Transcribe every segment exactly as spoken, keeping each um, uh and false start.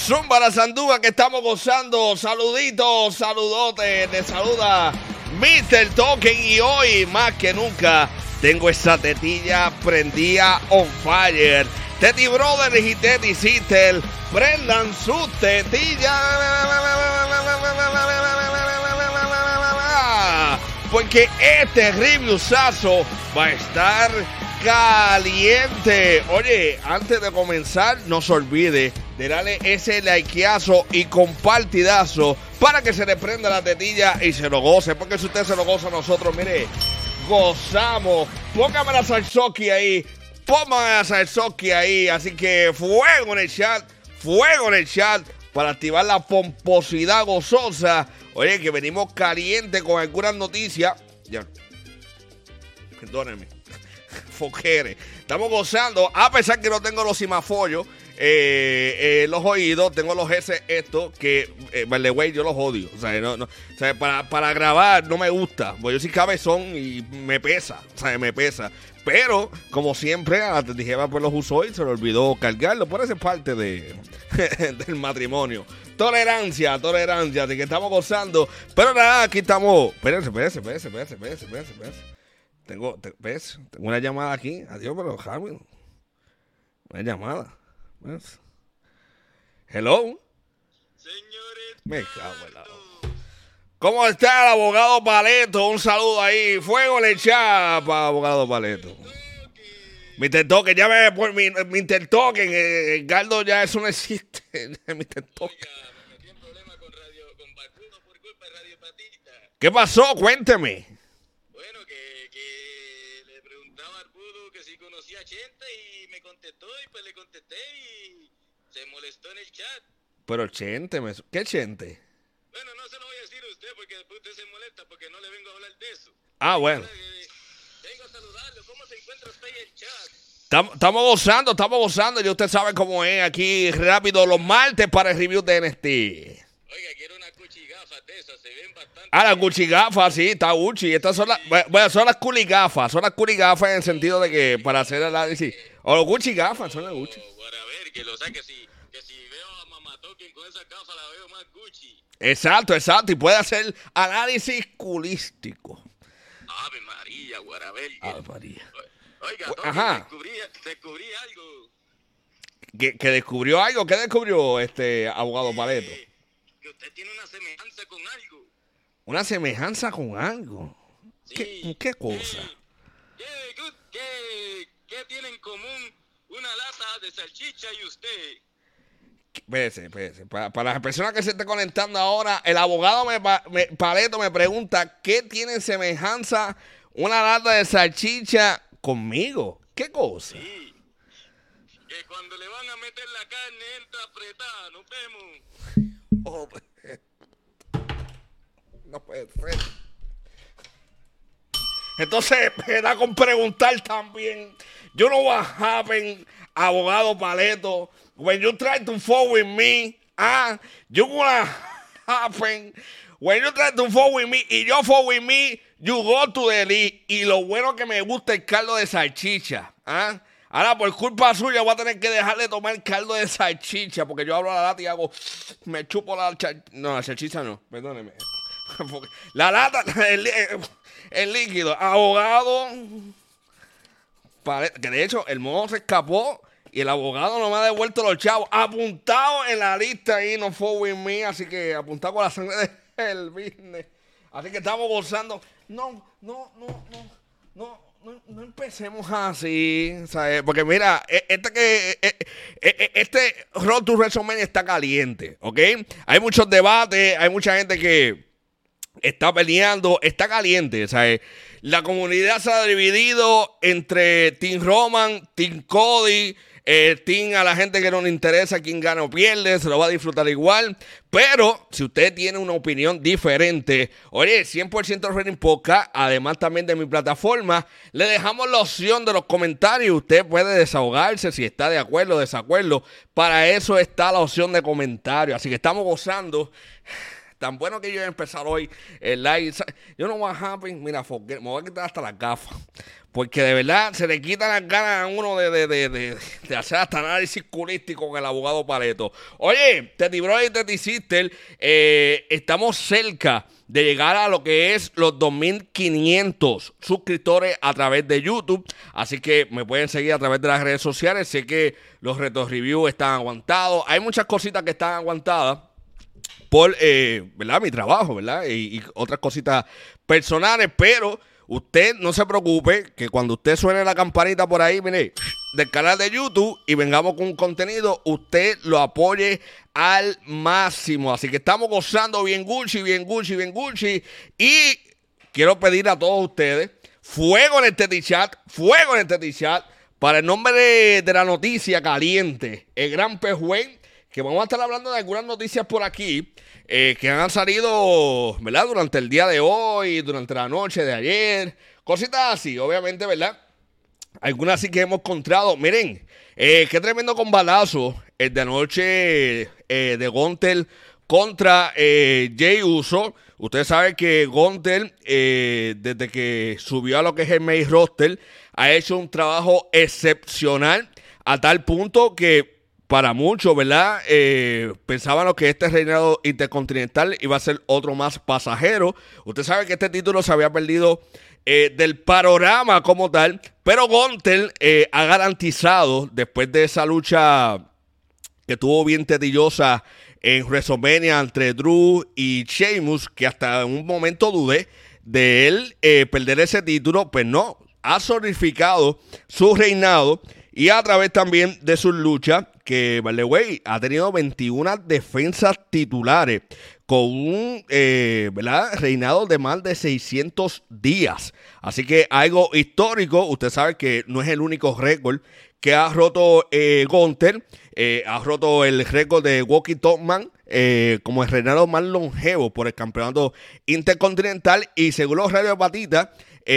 Zumba la Sandúa que estamos gozando. Saluditos, saludotes. Te saluda mister Token y hoy más que nunca tengo esa tetilla prendida on fire. Teti Brothers y Teti Sister prendan sus tetillas. Porque este reviewsazo va a estar caliente. Oye, antes de comenzar, no se olvide de darle ese likeazo y compartidazo para que se le prenda la tetilla y se lo goce. Porque si usted se lo goza, nosotros, mire, gozamos. Póngame la salsoki ahí. Póngame la salsoki ahí. Así que fuego en el chat. Fuego en el chat para activar la pomposidad gozosa. Oye, que venimos caliente con algunas noticias. Ya. Perdónenme. Foquere. Estamos gozando. A pesar que no tengo los cimafollos, eh, eh, los oídos, tengo los S estos que, eh, by the way, yo los odio. O sea, no, no, o sea para, para grabar no me gusta. Porque yo soy cabezón y me pesa. O sea, me pesa. Pero, como siempre, a la tijera pues los usó y se le olvidó cargarlo. Por esa parte de, del matrimonio. Tolerancia, tolerancia, de que estamos gozando. Pero nada, aquí estamos. Espérense, espérense, espérense, espérense, espérense, espérense, espérense. Tengo, te, ¿ves? Tengo una llamada aquí. Adiós, pero Javi. Una llamada. ¿Ves? Hello. Señores. Me cago en la... ¿Cómo está el abogado Paleto? Un saludo ahí. Fuego en el chat para abogado Paleto. mister Token, ya me por mi, mister Token, eh, Edgardo ya eso no existe. mister Token. Oiga, me metí en problemas con Radio, con Barbudo por culpa de Radio Patita. ¿Qué pasó? Cuénteme. Bueno, que, que le preguntaba a Barbudo que si conocía a Chente y me contestó y pues le contesté y se molestó en el chat. Pero Chente, me... ¿qué Chente? Bueno, no se lo voy a decir a usted porque después usted se molesta porque no le vengo a hablar de eso. Ah, bueno. Vengo a saludarlo. ¿Cómo se encuentra usted en el chat? Estamos gozando, estamos gozando. Y usted sabe cómo es aquí rápido los martes para el review de N X T. Oiga, quiero una cuchigafas de esas. Se ven bastante. Ah, las cuchigafas, sí, está Gucci. Estas son las, bueno, son las culigafas. Son las culigafas en el sentido de que para hacer el análisis. O los Gucci gafas, son las Gucci. Para ver, que lo saque si, que si veo a Mamá Token con esa gafa la veo más Gucci. Exacto, exacto. Y puede hacer análisis culístico. Ave María, Guarabel. Ave María. Oiga, Ajá. Token, descubrí, descubrí algo. ¿Que, que descubrió algo? ¿Qué descubrió este abogado Paleto? Eh, que usted tiene una semejanza con algo. Una semejanza con algo. Sí. ¿Qué, qué cosa? ¿Qué, qué, qué, qué tiene en común una lata de salchicha y usted? Espérese, espérese. Para, para las personas que se estén conectando ahora, el abogado me, me, Paleto me pregunta ¿qué tiene semejanza una lata de salchicha conmigo? ¿Qué cosa? Sí. Que cuando le van a meter la carne entra apretada. Nos vemos. Oh, no puede ser. Entonces me da con preguntar también. You know what happened, abogado Paleto? When you try to fall with me, ah, you gonna happen. When you try to fall with me y yo fall with me, you go to the league. Y lo bueno que me gusta el caldo de salchicha, ah. Ahora, por culpa suya, voy a tener que dejarle tomar caldo de salchicha, porque yo abro la lata y hago, me chupo la salchicha. No, la salchicha no, perdóneme. La lata, el, el líquido, abogado. Que de hecho, el mono se escapó y el abogado no me ha devuelto los chavos. Apuntado en la lista ahí, no fue with me, así que apuntado con la sangre del business. Así que estamos gozando. No, no, no, no, no. No, no empecemos así, ¿sabes? Porque mira, este que este Road to WrestleMania está caliente, ¿ok? Hay muchos debates, hay mucha gente que está peleando, está caliente, ¿sabes? La comunidad se ha dividido entre Team Roman, Team Cody, eh, Team a la gente que no le interesa quién gana o pierde, se lo va a disfrutar igual. Pero si usted tiene una opinión diferente, oye, cien por ciento Wrestling Podcast, además también de mi plataforma, le dejamos la opción de los comentarios. Usted puede desahogarse si está de acuerdo o desacuerdo. Para eso está la opción de comentarios. Así que estamos gozando. tan bueno que yo voy a empezar hoy el live. Yo no voy a happy, mira, forget, me voy a quitar hasta las gafas. Porque de verdad se le quitan las ganas a uno de, de, de, de, de hacer hasta análisis culístico con el abogado Paleto. Oye, Teti Bro y Teti Sister, eh, estamos cerca de llegar a lo que es los dos mil quinientos suscriptores a través de YouTube. Así que me pueden seguir a través de las redes sociales. Sé que los retos reviews están aguantados. Hay muchas cositas que están aguantadas por, eh, ¿verdad? Mi trabajo, ¿verdad? Y, y otras cositas personales, pero usted no se preocupe que cuando usted suene la campanita por ahí, mire, del canal de YouTube y vengamos con un contenido, usted lo apoye al máximo. Así que estamos gozando bien Gucci, bien Gucci, bien Gucci. Y quiero pedir a todos ustedes, fuego en el Teti Chat, fuego en el Teti Chat, para el nombre de, de la noticia caliente, el gran Pejuén, que vamos a estar hablando de algunas noticias por aquí eh, que han salido, ¿verdad? Durante el día de hoy, durante la noche de ayer, cositas así, obviamente, ¿verdad? Algunas sí que hemos encontrado. Miren, eh, qué tremendo combalazo el de anoche eh, de Gunter contra eh, Jey Uso. Ustedes saben que Gunter, eh, desde que subió a lo que es el main roster, ha hecho un trabajo excepcional a tal punto que para muchos, ¿verdad? Eh, pensaban que este reinado intercontinental iba a ser otro más pasajero. Usted sabe que este título se había perdido eh, del panorama como tal, pero Gunter eh, ha garantizado, después de esa lucha que tuvo bien tediosa en WrestleMania entre Drew y Sheamus, que hasta un momento dudé de él eh, perder ese título, pues no, ha solidificado su reinado y a través también de sus luchas, que, vale, güey, ha tenido veintiuna defensas titulares con un eh, ¿verdad? reinado de más de seiscientos días. Así que algo histórico. Usted sabe que no es el único récord que ha roto eh, Gunter. Eh, ha roto el récord de Walkie Topman eh, como el reinado más longevo por el campeonato intercontinental. Y según los radios de Patita,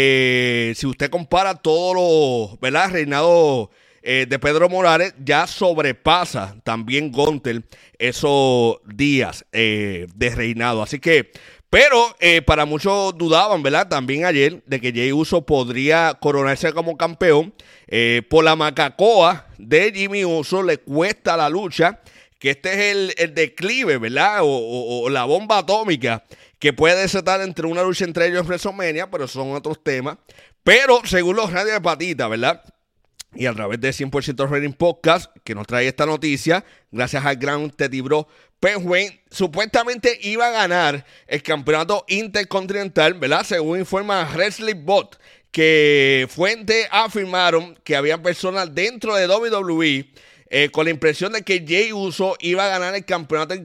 eh, si usted compara todos los, ¿verdad? reinados Eh, de Pedro Morales, ya sobrepasa también Gunter esos días eh, de reinado. Así que, pero eh, para muchos dudaban, ¿verdad? También ayer de que Jey Uso podría coronarse como campeón. Eh, por la macacoa de Jimmy Uso le cuesta la lucha, que este es el, el declive, ¿verdad? O, o, o la bomba atómica que puede desatar entre una lucha entre ellos en WrestleMania, pero son otros temas. Pero según los radios de Patita, ¿verdad? Y a través de cien por ciento Wrestling Podcast, que nos trae esta noticia, gracias al gran Teti Bro Pejuén, supuestamente iba a ganar el campeonato intercontinental, ¿verdad? Según informa Wrestling Bot, que fuentes afirmaron que había personas dentro de W W E eh, con la impresión de que Jey Uso iba a ganar el campeonato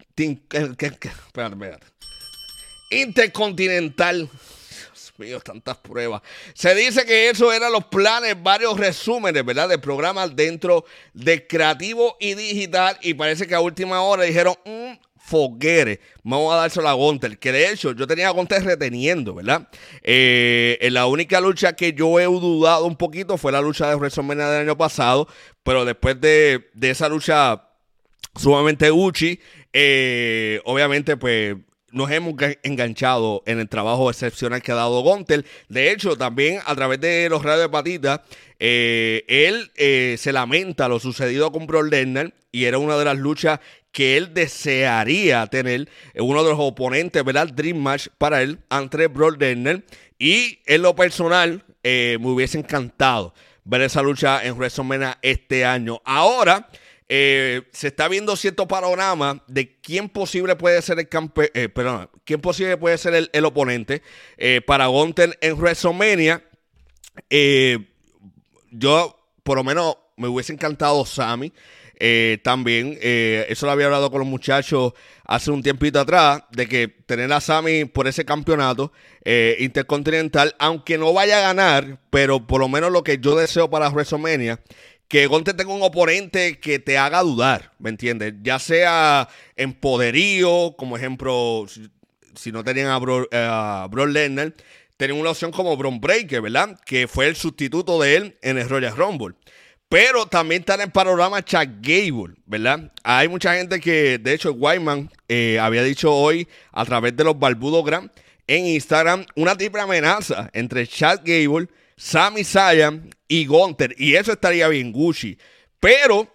intercontinental. Mío, tantas pruebas. Se dice que eso eran los planes, varios resúmenes, ¿verdad? De programas dentro de creativo y digital. Y parece que a última hora dijeron, mmm, foguere, vamos a dárselo a Gunter. Que de hecho, yo tenía a Gunter reteniendo, ¿verdad? Eh, en la única lucha que yo he dudado un poquito fue la lucha de WrestleMania del año pasado. Pero después de, de esa lucha sumamente Gucci, eh, obviamente, pues nos hemos enganchado en el trabajo excepcional que ha dado Gunter. De hecho, también a través de los radios de Patita, eh, él eh, se lamenta lo sucedido con Brock Lesnar y era una de las luchas que él desearía tener, uno de los oponentes, ¿verdad? Dream Match para él ante Brock Lesnar. Y en lo personal, eh, me hubiese encantado ver esa lucha en WrestleMania este año. Ahora Eh, se está viendo cierto panorama de quién posible puede ser el campe eh, perdón, quién posible puede ser el, el oponente eh, para Gunter en WrestleMania. Eh, yo, por lo menos, me hubiese encantado Sami. Eh, también, eh, eso lo había hablado con los muchachos hace un tiempito atrás, de que tener a Sami por ese campeonato eh, intercontinental, aunque no vaya a ganar, pero por lo menos lo que yo deseo para WrestleMania, que Gunter tenga un oponente que te haga dudar, ¿me entiendes? Ya sea en poderío, como ejemplo, si, si no tenían a Bro, uh, Brock Lesnar, tenían una opción como Bron Breakker, ¿verdad? Que fue el sustituto de él en el Royal Rumble. Pero también está en el panorama Chad Gable, ¿verdad? Hay mucha gente que, de hecho, Whiteman eh, había dicho hoy a través de los Barbudogram en Instagram una triple amenaza entre Chad Gable, Sami Zayn y Gunther. Y eso estaría bien Gucci. Pero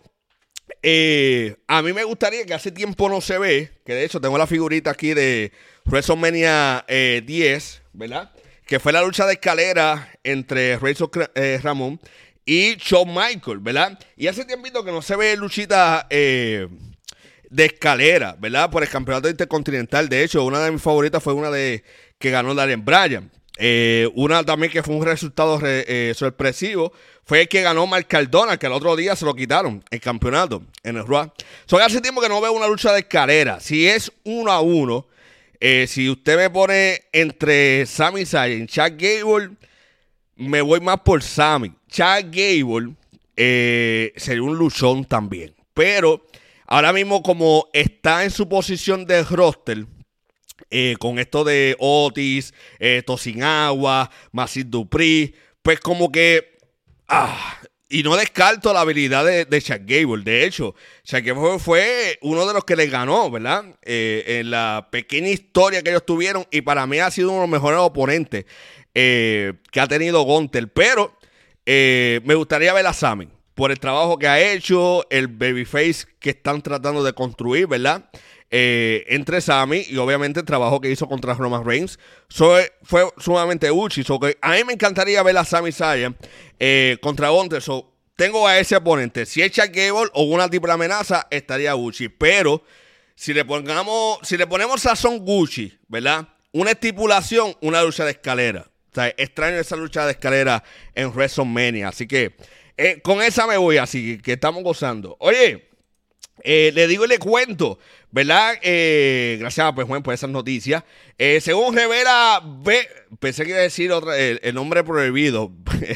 eh, a mí me gustaría, que hace tiempo no se ve, que de hecho tengo la figurita aquí de WrestleMania eh, diez, ¿verdad? Que fue la lucha de escalera entre Razor eh, Ramón y Shawn Michaels, ¿verdad? Y hace tiempo que no se ve luchita eh, de escalera, ¿verdad? Por el campeonato intercontinental. De hecho, una de mis favoritas fue una de que ganó Daniel Bryan. Eh, una también que fue un resultado re, eh, sorpresivo fue el que ganó Mark Cardona, que el otro día se lo quitaron el campeonato en el Raw. So, hace tiempo que no veo una lucha de escalera. Si es uno a uno, eh, si usted me pone entre Sami Zayn y Chad Gable, me voy más por Sami. Chad Gable eh, sería un luchón también. Pero ahora mismo, como está en su posición de roster, eh, con esto de Otis, eh, Tosinagua, Masid Dupri, pues como que... Ah, y no descarto la habilidad de, de Chad Gable. De hecho, Chad Gable fue uno de los que les ganó, ¿verdad? Eh, en la pequeña historia que ellos tuvieron. Y para mí ha sido uno de los mejores oponentes eh, que ha tenido Gunther. Pero eh, me gustaría ver a Sami por el trabajo que ha hecho, el babyface que están tratando de construir, ¿verdad? Eh, entre Sami y obviamente el trabajo que hizo contra Roman Reigns so, fue sumamente útil. So, que a mí me encantaría ver a Sami Zayn eh, contra Gunther. So, tengo a ese oponente. Si es Chad Gable o una triple amenaza, estaría Gucci. Pero si le pongamos, si le ponemos a Son Gucci, ¿verdad? Una estipulación, una lucha de escalera. O sea, extraño esa lucha de escalera en WrestleMania. Así que eh, con esa me voy, así que estamos gozando. Oye, eh, le digo y le cuento, ¿verdad? Eh, gracias pues, Juan, por esas noticias. Eh, según revela, Be pensé que iba a decir otra, el, el nombre prohibido.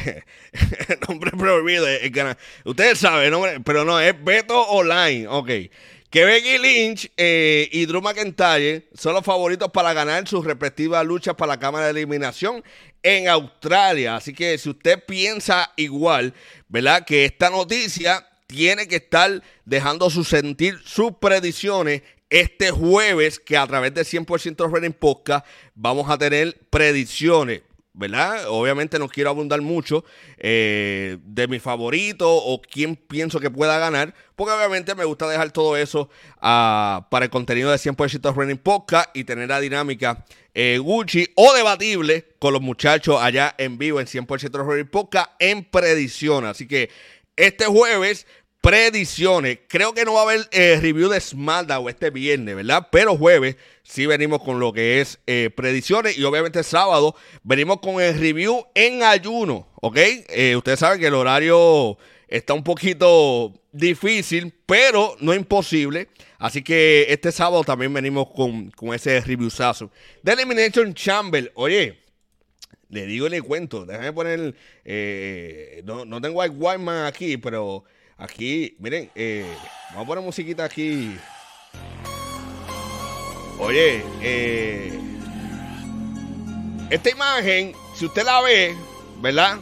El nombre prohibido. El, el, ustedes saben, el nombre, pero no, es Beto Online. Ok. Que Becky Lynch eh, y Drew McIntyre son los favoritos para ganar sus respectivas luchas para la cámara de eliminación en Australia. Así que si usted piensa igual, ¿verdad? Que esta noticia tiene que estar dejando su sentir, sus predicciones este jueves, que a través de cien por ciento Wrestling Podcast vamos a tener predicciones, ¿verdad? Obviamente no quiero abundar mucho eh, de mi favorito o quién pienso que pueda ganar, porque obviamente me gusta dejar todo eso uh, para el contenido de cien por ciento Wrestling Podcast y tener la dinámica eh, Gucci o debatible con los muchachos allá en vivo en cien por ciento Wrestling Podcast en predicciones. Así que este jueves, predicciones. Creo que no va a haber eh, review de SmackDown este viernes, ¿verdad? Pero jueves sí venimos con lo que es eh, predicciones. Y obviamente sábado venimos con el review en ayuno, ¿ok? Eh, ustedes saben que el horario está un poquito difícil, pero no imposible. Así que este sábado también venimos con, con ese reviewzazo de Elimination Chamber. Oye, le digo y le cuento. Déjame poner... Eh, no, no tengo a Whiteman aquí, pero aquí... Miren, eh, vamos a poner musiquita aquí. Oye, eh, esta imagen, si usted la ve, ¿verdad?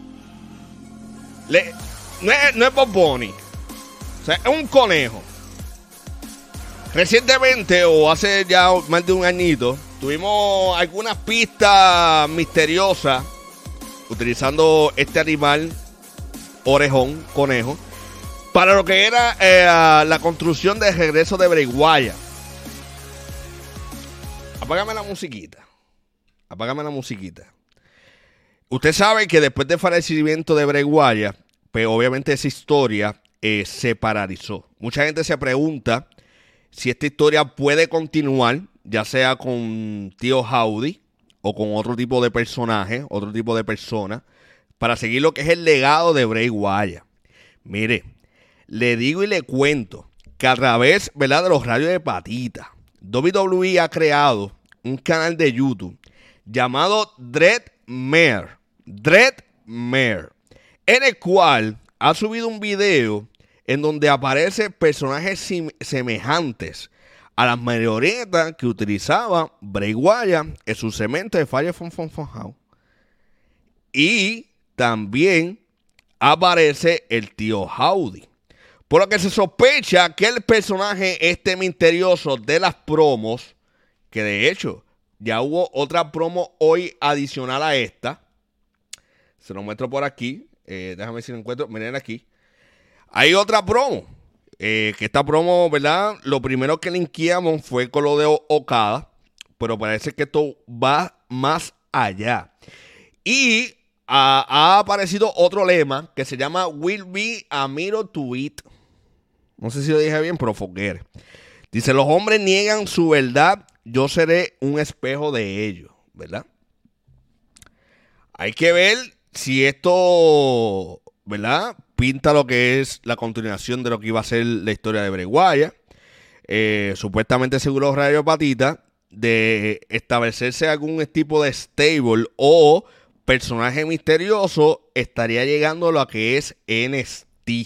Le, no es, no es Bob Bunny. O sea, es un conejo. Recientemente, o hace ya más de un añito, tuvimos algunas pistas misteriosas utilizando este animal, orejón, conejo, para lo que era eh, la construcción del regreso de Bray Wyatt. Apágame la musiquita. Apágame la musiquita. Usted sabe que después del fallecimiento de Bray Wyatt, pues obviamente esa historia eh, se paralizó. Mucha gente se pregunta si esta historia puede continuar, ya sea con Tío Howdy o con otro tipo de personaje, otro tipo de persona, para seguir lo que es el legado de Bray Wyatt. Mire, le digo y le cuento que a través, ¿verdad?, de los radios de patita, W W E ha creado un canal de YouTube llamado Dreadmare, Dreadmare, en el cual ha subido un video en donde aparecen personajes sim- semejantes a las marionetas que utilizaba Bray Wyatt en su cemento de Fire from Fun Fun House. Y también aparece el tío Howdy. Por lo que se sospecha que el personaje este misterioso de las promos, que de hecho ya hubo otra promo hoy adicional a esta, se lo muestro por aquí, eh, déjame ver si lo encuentro, miren aquí, hay otra promo, eh, que esta promo, ¿verdad? Lo primero que linkeamos fue con lo de Okada, pero parece que esto va más allá. Y ha, ha aparecido otro lema que se llama Will be a mirror to it. No sé si lo dije bien, pero forget. Dice, los hombres niegan su verdad, yo seré un espejo de ellos, ¿verdad? Hay que ver si esto, ¿verdad?, pinta lo que es la continuación de lo que iba a ser la historia de Bray Wyatt. Eh, supuestamente seguro Radio Patita de establecerse algún tipo de stable o personaje misterioso estaría llegando a lo que es N X T.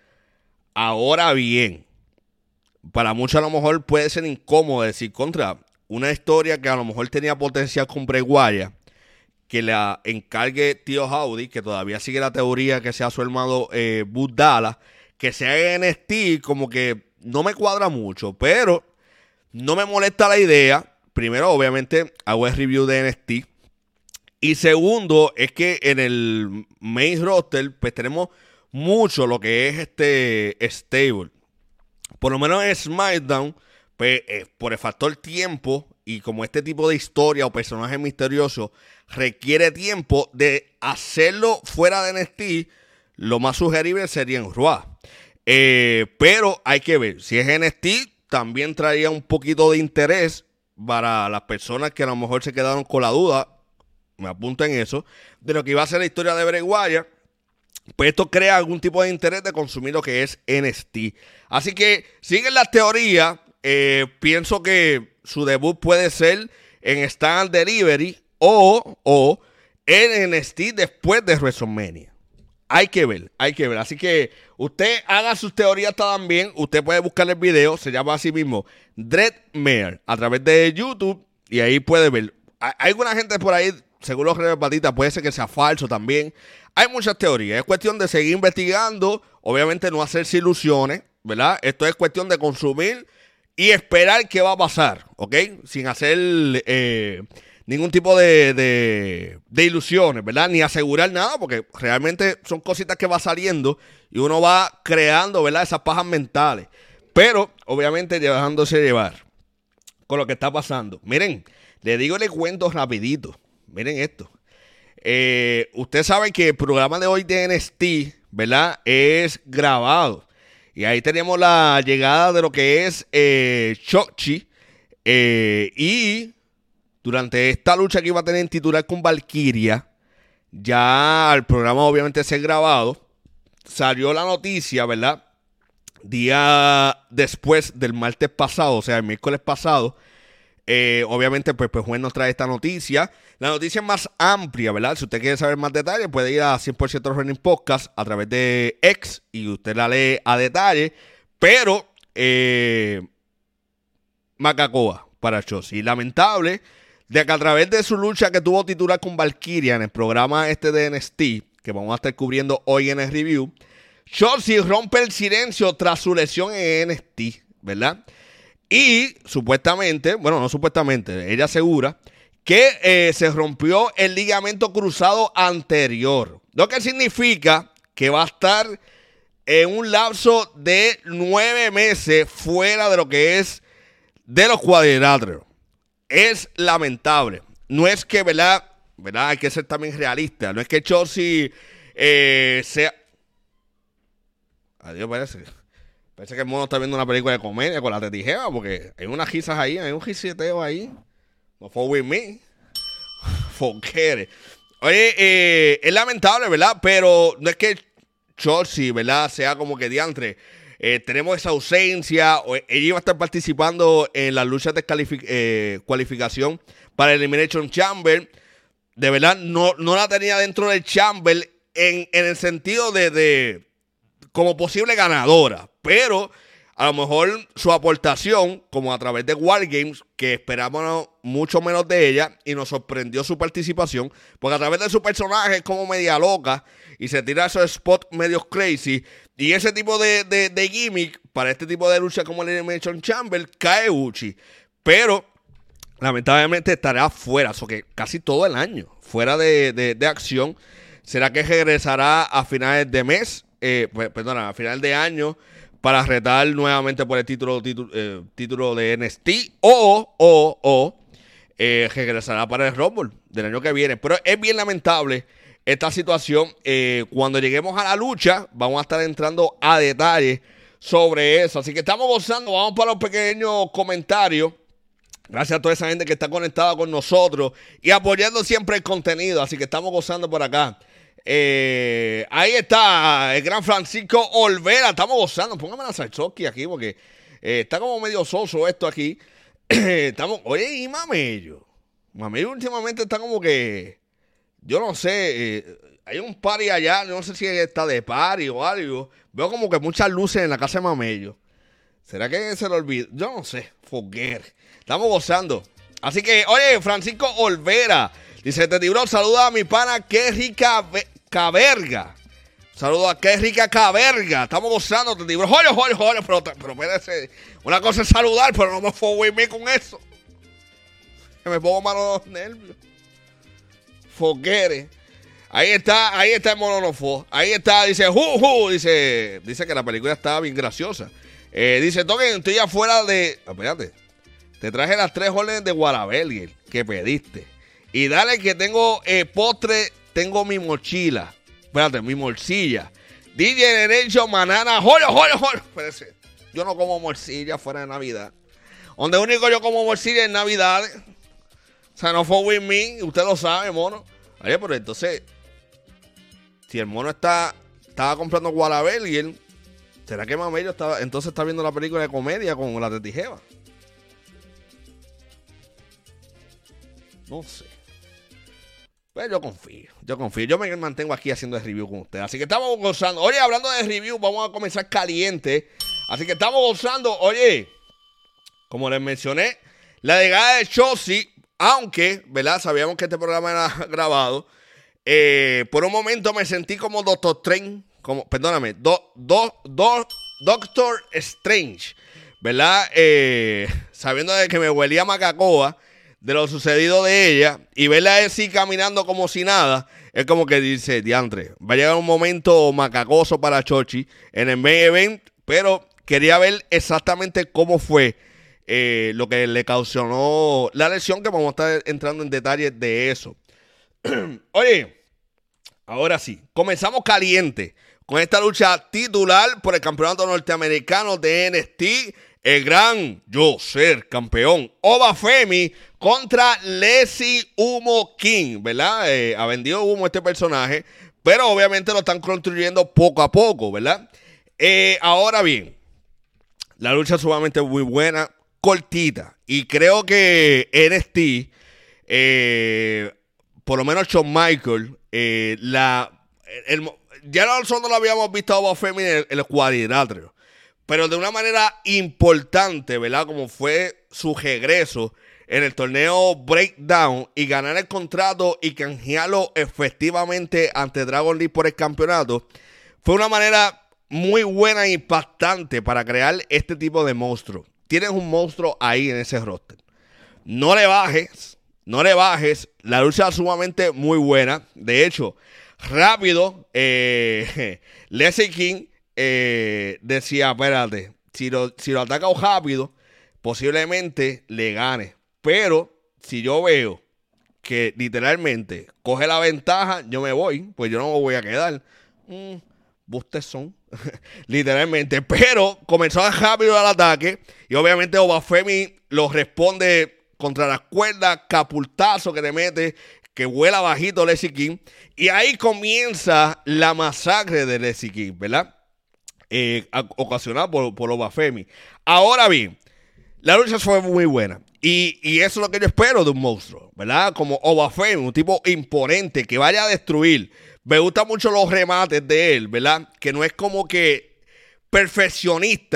Ahora bien, para muchos a lo mejor puede ser incómodo decir contra una historia que a lo mejor tenía potencial con Bray Wyatt, que la encargue tío Howdy, que todavía sigue la teoría que sea su hermano eh, Bud Dallas, que sea N X T, como que no me cuadra mucho, pero no me molesta la idea. Primero, obviamente, hago el review de N X T. Y segundo, es que en el main roster, pues tenemos mucho lo que es este stable. Por lo menos en SmackDown, pues eh, por el factor tiempo y como este tipo de historia o personaje misterioso requiere tiempo de hacerlo fuera de N X T, lo más sugerible sería en Raw. Eh, pero hay que ver, si es N X T, también traería un poquito de interés para las personas que a lo mejor se quedaron con la duda, me apunto en eso, de lo que iba a ser la historia de Bray Wyatt. Pues esto crea algún tipo de interés de consumir lo que es N X T. Así que siguen las teorías. Eh, pienso que su debut puede ser en Stand and Delivery o, o en N X T después de WrestleMania. Hay que ver, hay que ver. Así que usted haga sus teorías también. Usted puede buscar el video, se llama así mismo Dreadmare, a través de YouTube. Y ahí puede ver. Hay alguna gente por ahí, según los redes patitas, puede ser que sea falso también. Hay muchas teorías. Es cuestión de seguir investigando. Obviamente no hacerse ilusiones, ¿verdad? Esto es cuestión de consumir y esperar qué va a pasar, ¿ok? Sin hacer eh, ningún tipo de, de, de ilusiones, ¿verdad? Ni asegurar nada, porque realmente son cositas que va saliendo y uno va creando, ¿verdad?, esas pajas mentales. Pero, obviamente, dejándose llevar con lo que está pasando. Miren, le digo y le cuento rapidito. Miren esto. Eh, usted sabe que el programa de hoy de N X T, ¿verdad?, es grabado. Y ahí tenemos la llegada de lo que es eh, Shotzi. Eh, y durante esta lucha que iba a tener en titular con Valkyria, ya el programa obviamente se ha grabado. Salió la noticia, ¿verdad?, día después del martes pasado, o sea, el miércoles pasado. Eh, obviamente, pues, pues Juan nos trae esta noticia. La noticia es más amplia, ¿verdad? Si usted quiere saber más detalles, puede ir a cien por ciento Running Podcast a través de X y usted la lee a detalle. Pero, eh, Macacoa para Shotzi. Y lamentable de que a través de su lucha que tuvo titular con Valkyria en el programa este de N X T, que vamos a estar cubriendo hoy en el review, Shotzi rompe el silencio tras su lesión en N X T, ¿verdad? Y supuestamente, bueno, no supuestamente, ella asegura que eh, se rompió el ligamento cruzado anterior. Lo que significa que va a estar en un lapso de nueve meses fuera de lo que es de los cuadriláteros. Es lamentable. No es que, ¿verdad? ¿verdad? Hay que ser también realista. No es que Shotzi eh, sea... Adiós, parece. Parece que el mono está viendo una película de comedia con la tetijeva, porque hay unas risas ahí, hay un riseteo ahí. No fue with me. Forget it. Oye, eh, es lamentable, ¿verdad? Pero no es que Shotzi, ¿verdad?, sea como que diantre. Eh, tenemos esa ausencia. Ella iba a estar participando en las luchas de eh, cualificación para el Elimination Chamber. De verdad, no, no la tenía dentro del Chamber en, en el sentido de, de como posible ganadora. Pero A lo mejor su aportación, como a través de Wargames, que esperábamos mucho menos de ella, y nos sorprendió su participación, porque a través de su personaje es como media loca, y se tira esos spots medios crazy, y ese tipo de, de, de gimmick, para este tipo de lucha como el Elimination Chamber, cae Uchi. Pero, lamentablemente, estará fuera, o sea que casi todo el año, fuera de, de, de acción. ¿Será que regresará a finales de mes? Eh, perdona, a final de año, para retar nuevamente por el título, título, eh, título de N X T, o, o, o eh, regresará para el Rumble del año que viene. Pero es bien lamentable esta situación. Eh, cuando lleguemos a la lucha, vamos a estar entrando a detalle sobre eso. Así que estamos gozando. Vamos para los pequeños comentarios. Gracias a toda esa gente que está conectada con nosotros y apoyando siempre el contenido. Así que estamos gozando por acá. Eh, ahí está el gran Francisco Olvera. Estamos gozando. Póngame la Salsoki aquí porque eh, está como medio soso esto aquí. Estamos, oye, y Mamello. Mamello últimamente está como que, yo no sé, eh, hay un party allá. Yo no sé si está de party o algo. Veo como que muchas luces en la casa de Mamello. ¿Será que se lo olvidó? Yo no sé. Forget. Estamos gozando. Así que, oye, Francisco Olvera dice: Te tiburón, saluda a mi pana, qué rica caberga. Saludos a qué rica caberga. Estamos gozando, te tiburón. Joder, joder, joder. Pero, pero espérese. Una cosa es saludar, pero no me forwardme con eso. Que me pongo malo los nervios. Forget. Ahí está, ahí está el monólogo. Ahí está, dice, ju, ju. Dice, dice que la película está bien graciosa. Eh, dice, Token, estoy afuera de. Espérate. Te traje las tres órdenes de Whataburger que pediste. Y dale que tengo eh, postre, tengo mi mochila. Espérate, mi morcilla. D J Generation Manana. ¡Joyo, joyo, joyo! Espérate, yo no como morcilla fuera de Navidad. Donde único yo como morcilla es Navidad. O sea, no fue with me. Usted lo sabe, mono. Oye, pero entonces, si el mono está estaba comprando Whataburger, ¿será que Mamello estaba, entonces está viendo la película de comedia con la tetijeva? No sé. Pues yo confío, yo confío. Yo me mantengo aquí haciendo el review con ustedes. Así que estamos gozando. Oye, hablando de review, vamos a comenzar caliente. Así que estamos gozando. Oye, como les mencioné, la llegada de Shotzi, aunque, ¿verdad? Sabíamos que este programa era grabado. Eh, por un momento me sentí como Doctor Strange. Como, perdóname, do, do, do, Doctor Strange. ¿Verdad? Eh, sabiendo de que me huelía macacoa de lo sucedido de ella y verla así caminando como si nada, es como que dice, diantre, va a llegar un momento macacoso para Shotzi en el main event, pero quería ver exactamente cómo fue eh, lo que le causó la lesión, que vamos a estar entrando en detalles de eso. Oye, ahora sí, comenzamos caliente con esta lucha titular por el campeonato norteamericano de N X T. El gran yo ser campeón Ova Femi contra Leslie Humo King, ¿verdad? Eh, ha vendido humo este personaje, pero obviamente lo están construyendo poco a poco, ¿verdad? Eh, ahora bien, la lucha es sumamente muy buena, cortita, y creo que N X T, eh, por lo menos Shawn Michaels, eh, la, el, ya nosotros lo habíamos visto a Ova Femi en el, el cuadrilátero, pero de una manera importante, ¿verdad? Como fue su regreso en el torneo Breakdown y ganar el contrato y canjearlo efectivamente ante Dragon Lee por el campeonato. Fue una manera muy buena e impactante para crear este tipo de monstruo. Tienes un monstruo ahí en ese roster. No le bajes, no le bajes. La lucha es sumamente muy buena. De hecho, rápido, eh, Leslie King Eh, decía, espérate, si lo, si lo ataca rápido, posiblemente le gane. Pero si yo veo que literalmente coge la ventaja, yo me voy, pues yo no me voy a quedar. Mm, Bustes son, literalmente. Pero comenzó rápido el ataque y obviamente Ova Femi lo responde contra las cuerdas, capultazo que te mete, que vuela bajito Leslie King. Y ahí comienza la masacre de Leslie King, ¿verdad? Eh, ocasionada por, por Ova Femi. Ahora bien, la lucha fue muy buena. Y, y eso es lo que yo espero de un monstruo, ¿verdad? Como Ova Femi, un tipo imponente que vaya a destruir. Me gustan mucho los remates de él, ¿verdad? Que no es como que perfeccionista,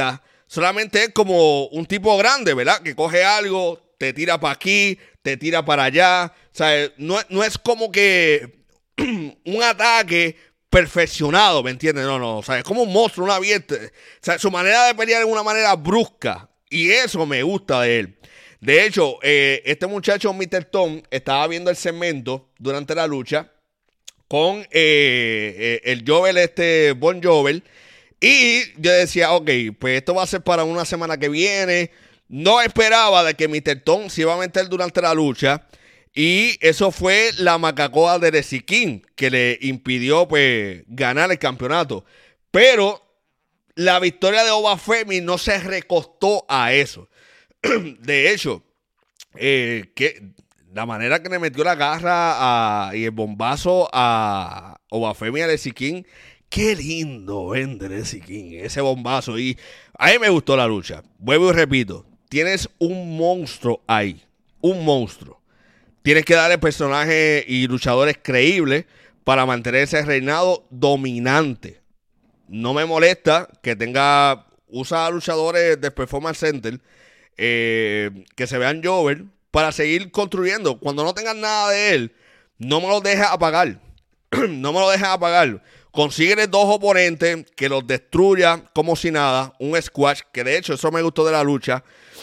solamente es como un tipo grande, ¿verdad? Que coge algo, te tira para aquí, te tira para allá. O sea, no, no es como que un ataque perfeccionado, ¿me entiendes? No, no, o sea, es como un monstruo, una abierta. O sea, su manera de pelear es una manera brusca. Y eso me gusta de él. De hecho, eh, este muchacho, míster Tom, estaba viendo el segmento durante la lucha con eh, eh, el Jovel, este Bon Jovel. Y yo decía, ok, pues esto va a ser para una semana que viene. No esperaba de que míster Tom se iba a meter durante la lucha. Y eso fue la macacoa de Desi King, que le impidió pues ganar el campeonato. Pero la victoria de Obafemi no se recostó a eso. De hecho, eh, que la manera que le metió la garra a, y el bombazo a Obafemi y a Desi King, qué lindo vende Desi King, ese bombazo. Y a mí me gustó la lucha. Vuelvo y repito, tienes un monstruo ahí, un monstruo. Tienes que darle personajes y luchadores creíbles para mantener ese reinado dominante. No me molesta que tenga, usa luchadores del Performance Center, eh, que se vean Jover, para seguir construyendo. Cuando no tengan nada de él, no me lo dejes apagar. No me lo dejes apagar. Consíguele dos oponentes que los destruya como si nada. Un squash, que de hecho eso me gustó de la lucha.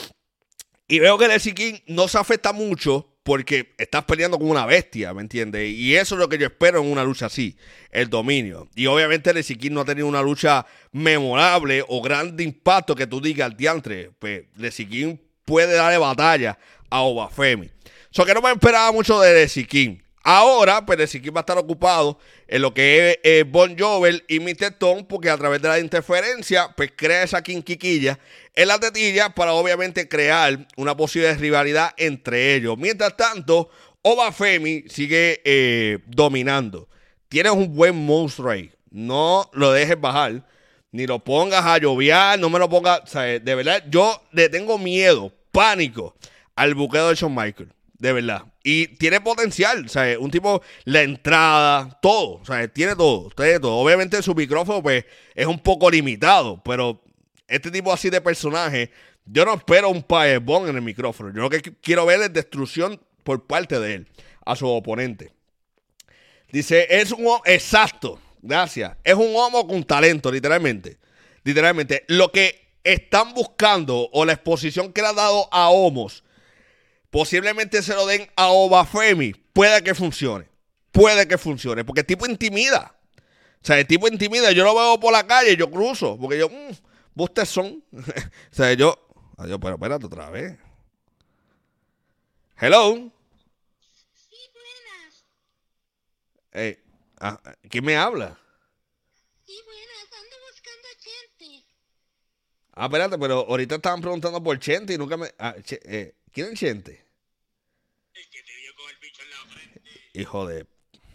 Y veo que Desi King no se afecta mucho porque estás peleando como una bestia, ¿me entiendes? Y eso es lo que yo espero en una lucha así, el dominio. Y obviamente Desi King no ha tenido una lucha memorable o grande impacto que tú digas al diantre. Pues Desi King puede darle batalla a Obafemi. So que no me esperaba mucho de Desi King. Ahora, pues Desi King va a estar ocupado en lo que es eh, Bon Jovel y míster Tom, porque a través de la interferencia, pues crea esa quinquiquilla en la tetilla para obviamente crear una posible rivalidad entre ellos. Mientras tanto, Obafemi sigue eh, dominando. Tienes un buen monstruo ahí. No lo dejes bajar, ni lo pongas a lloviar, no me lo pongas. O sea, de verdad, yo le tengo miedo, pánico al buqueo de Shawn Michaels. De verdad. Y tiene potencial, ¿sabes? Un tipo, la entrada, todo, ¿sabes? Tiene todo, tiene todo. Obviamente su micrófono, pues, es un poco limitado, pero este tipo así de personaje, yo no espero un firebomb en el micrófono. Yo lo que quiero ver es destrucción por parte de él a su oponente. Dice, es un homo, exacto, gracias. Es un homo con talento, literalmente. Literalmente. Lo que están buscando o la exposición que le ha dado a homos, posiblemente se lo den a Obafemi. Puede que funcione. Puede que funcione. Porque el tipo intimida. O sea, el tipo intimida. Yo lo veo por la calle, yo cruzo. Porque yo, mmm, ustedes son. O sea, yo. Adiós, pero espérate otra vez. Hello. Sí, buenas. Hey, ah, ¿quién me habla? Sí, buenas. Ando buscando a Chente. Ah, espérate, pero ahorita estaban preguntando por Chente y nunca me. Ah, che, eh, ¿quién es Chente? El que te dio con el bicho en la frente. Hijo de.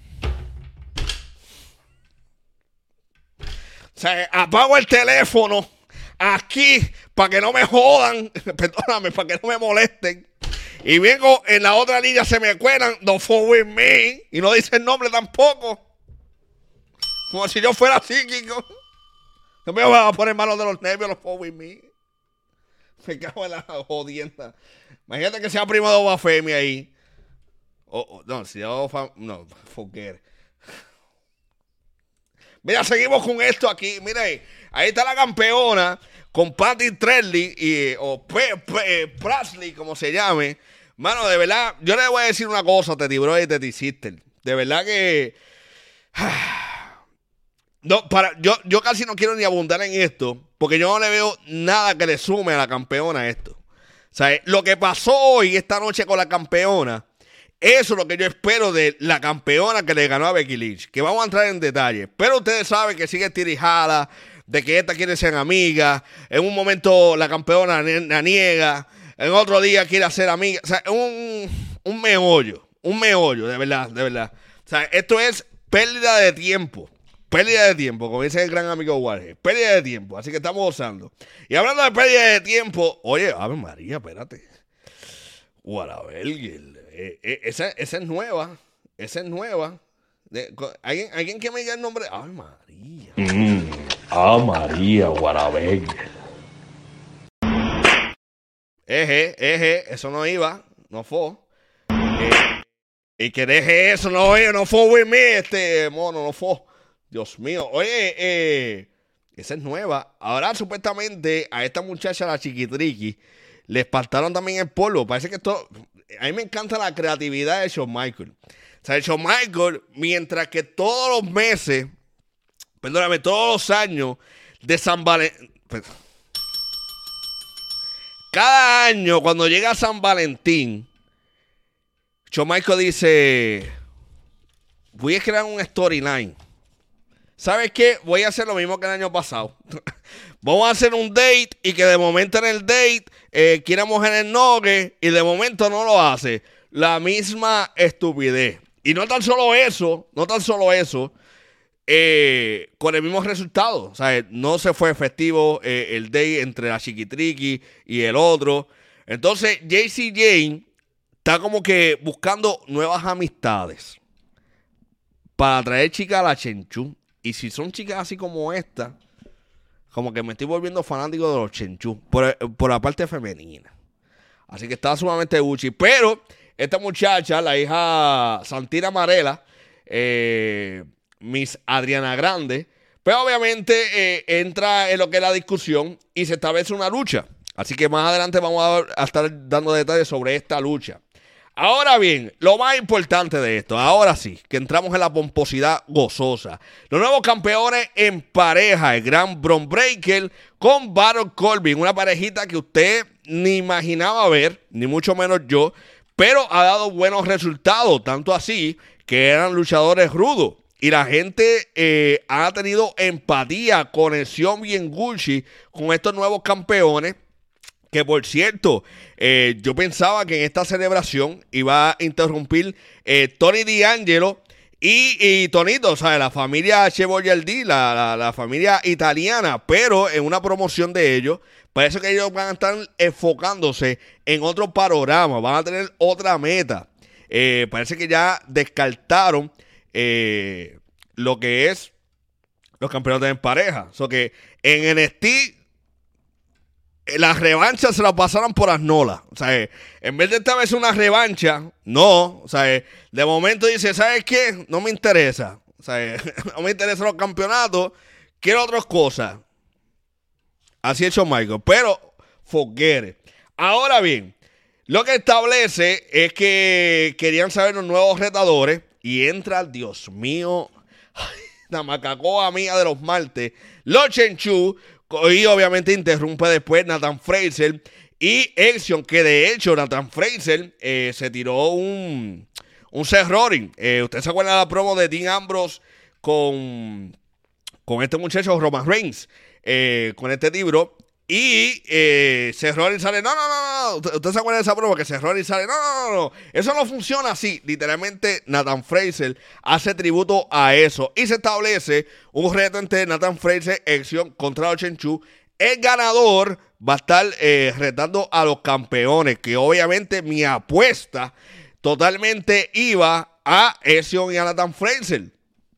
O sea, apago el teléfono aquí para que no me jodan. Perdóname, para que no me molesten. Y vengo en la otra línea, se me cuelan. Don't fuck with me. Y no dice el nombre tampoco. Como si yo fuera psíquico. No me van a poner malos de los nervios, los fuck with me. Me cago en la jodienda. Imagínate que sea primo de Obafemi ahí. Oh, oh, no, si yo. No, forget. Mira, seguimos con esto aquí. Mire, ahí está la campeona con Patty Tresley y, o P, P, Prasley, como se llame. Mano, de verdad, yo le voy a decir una cosa, Teddy Bro y Teddy Sister. De verdad que. No, para, yo, yo casi no quiero ni abundar en esto, porque yo no le veo nada que le sume a la campeona a esto. O sea, lo que pasó hoy, esta noche con la campeona, eso es lo que yo espero de la campeona que le ganó a Becky Lynch. Que vamos a entrar en detalle. Pero ustedes saben que sigue tirijada, de que esta quiere ser amiga. En un momento la campeona la niega. En otro día quiere ser amiga. O sea, un, un meollo. Un meollo, de verdad, de verdad. O sea, esto es pérdida de tiempo. Pérdida de tiempo, como dice el gran amigo Warhead. Pérdida de tiempo, así que estamos gozando. Y hablando de pérdida de tiempo, oye, Ave María, espérate. Guarabergel. Eh, eh, esa, esa es nueva. Esa es nueva. De, ¿alguien, ¿Alguien que me diga el nombre? Ave María. Mm, ah, María, Guarabergel. Eje, eje, eso no iba, no fue. Eh, y que deje eso, no, oye, no fue with me, este mono, no fue. Dios mío, oye, eh, esa es nueva. Ahora, supuestamente, a esta muchacha, la Chiquitriqui, le espantaron también el polvo. Parece que esto, a mí me encanta la creatividad de Shawn Michaels. O sea, el Shawn Michaels, mientras que todos los meses, perdóname, todos los años de San Valentín, cada año cuando llega San Valentín, Shawn Michaels dice, voy a crear un storyline. ¿Sabes qué? Voy a hacer lo mismo que el año pasado. Vamos a hacer un date y que de momento en el date eh, quiera mojar el nogue y de momento no lo hace. La misma estupidez. Y no tan solo eso, no tan solo eso, eh, con el mismo resultado. O sea, no se fue efectivo eh, el date entre la Chiquitriqui y el otro. Entonces, Jacy Jayne está como que buscando nuevas amistades para traer chicas a la Chenchu. Y si son chicas así como esta, como que me estoy volviendo fanático de los Chenchu por, por la parte femenina. Así que está sumamente Gucci. Pero esta muchacha, la hija Santina Marella, eh, Miss Adriana Grande, pues obviamente eh, entra en lo que es la discusión y se establece una lucha. Así que más adelante vamos a, a estar dando detalles sobre esta lucha. Ahora bien, lo más importante de esto, ahora sí, que entramos en la pomposidad gozosa. Los nuevos campeones en pareja, el gran Bron Breakker con Baron Corbin, una parejita que usted ni imaginaba ver, ni mucho menos yo, pero ha dado buenos resultados, tanto así que eran luchadores rudos. Y la gente eh, ha tenido empatía, conexión bien Gucci con estos nuevos campeones. Que por cierto, eh, yo pensaba que en esta celebración iba a interrumpir eh, Tony D'Angelo y, y Tonito, o sea, la familia Cheboyardí, la, la, la familia italiana, pero en una promoción de ellos, parece que ellos van a estar enfocándose en otro panorama, van a tener otra meta. Eh, parece que ya descartaron eh, lo que es los campeonatos en pareja. O sea que en N X T las revanchas se las pasaron por Asnola. O sea, en vez de esta vez una revancha, no. O sea, de momento dice, ¿sabes qué? No me interesa. O sea, no me interesan los campeonatos. Quiero otras cosas. Así hecho Michael. Pero, forget it. Ahora bien, lo que establece es que querían saber los nuevos retadores. Y entra, Dios mío, la macacoa mía de los martes, los Chenchu. Y obviamente interrumpe después Nathan Fraser y Action, que de hecho Nathan Fraser eh, se tiró un, un Seth Rollins. Eh, ¿Usted se acuerda de la promo de Dean Ambrose con, con este muchacho Roman Reigns? Eh, con este libro. Y eh, Seth Rollins sale, no, no, no, no. ¿Usted, usted se acuerda de esa prueba? Que Seth Rollins sale, no, no, no, no. Eso no funciona así. Literalmente, Nathan Fraser hace tributo a eso. Y se establece un reto entre Nathan Fraser y Action contra los Chenchu. El ganador va a estar eh, retando a los campeones. Que obviamente mi apuesta totalmente iba a Action y a Nathan Fraser.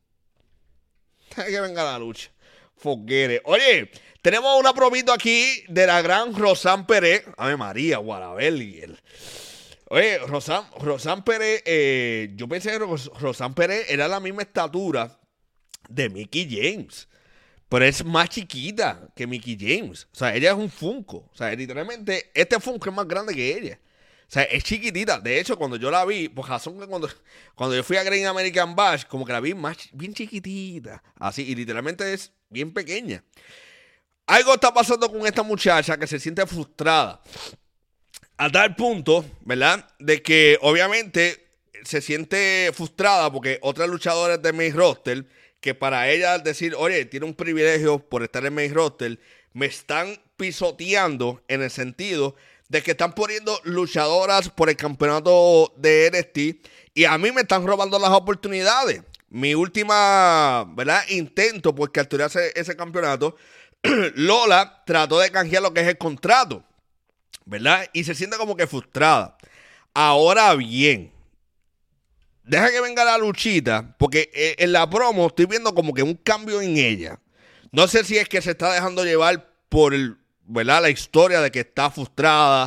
Que venga la lucha. Forget it. Oye, tenemos una probito aquí de la gran Roxanne Perez. Ave María, Guarabel. Oye, Roxanne, Roxanne Perez, eh, yo pensé que Roxanne Perez era la misma estatura de Mickie James. Pero es más chiquita que Mickie James. O sea, ella es un Funko. O sea, literalmente, este Funko es más grande que ella. O sea, es chiquitita. De hecho, cuando yo la vi, por razón que cuando, cuando yo fui a Great American Bash, como que la vi más, bien chiquitita. Así, y literalmente es bien pequeña. Algo está pasando con esta muchacha que se siente frustrada. A tal punto, ¿verdad? De que obviamente se siente frustrada porque otras luchadoras de main roster, que para ella decir, oye, tiene un privilegio por estar en main roster, me están pisoteando en el sentido de que están poniendo luchadoras por el campeonato de N X T y a mí me están robando las oportunidades. Mi última, ¿verdad?, intento por capturar ese, ese campeonato, Lola trató de canjear lo que es el contrato, ¿verdad? Y se siente como que frustrada. Ahora bien, deja que venga la luchita, porque en la promo estoy viendo como que un cambio en ella. No sé si es que se está dejando llevar por, ¿verdad?, la historia de que está frustrada,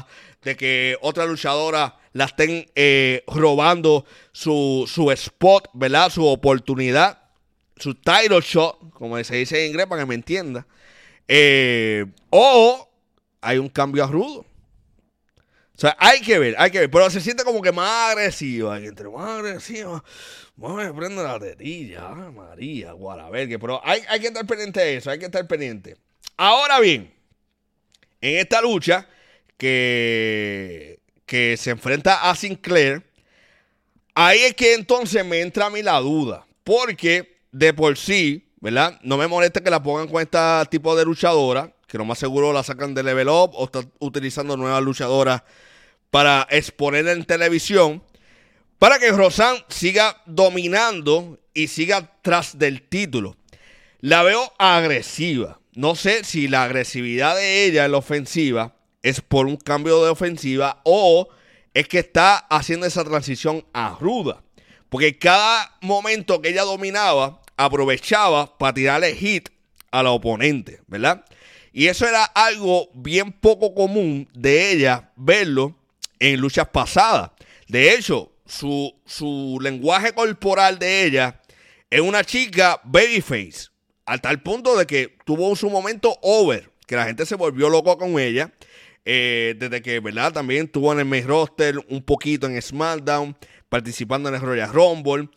de que otra luchadora la estén eh, robando su, su spot, ¿verdad? Su oportunidad, su title shot, como se dice en inglés para que me entienda. Eh, o hay un cambio a Rudo. O sea, hay que ver, hay que ver. Pero se siente como que más agresiva. Y entre más agresiva, más me prende la tetilla. Ay, María, guarabergue. Pero hay, hay que estar pendiente de eso, hay que estar pendiente. Ahora bien, en esta lucha que, que se enfrenta a Sinclair, ahí es que entonces me entra a mí la duda. Porque de por sí, ¿verdad? No me molesta que la pongan con este tipo de luchadora, que lo más seguro la sacan de Level Up o están utilizando nuevas luchadoras para exponer en televisión, para que Roxanne siga dominando y siga tras del título. La veo agresiva. No sé si la agresividad de ella en la ofensiva es por un cambio de ofensiva o es que está haciendo esa transición a ruda. Porque cada momento que ella dominaba, aprovechaba para tirarle hit a la oponente, ¿verdad? Y eso era algo bien poco común de ella verlo en luchas pasadas. De hecho, su, su lenguaje corporal de ella es una chica babyface, al tal punto de que tuvo su momento over, que la gente se volvió loco con ella, eh, desde que, ¿verdad? También estuvo en el main roster, un poquito en SmackDown, participando en el Royal Rumble.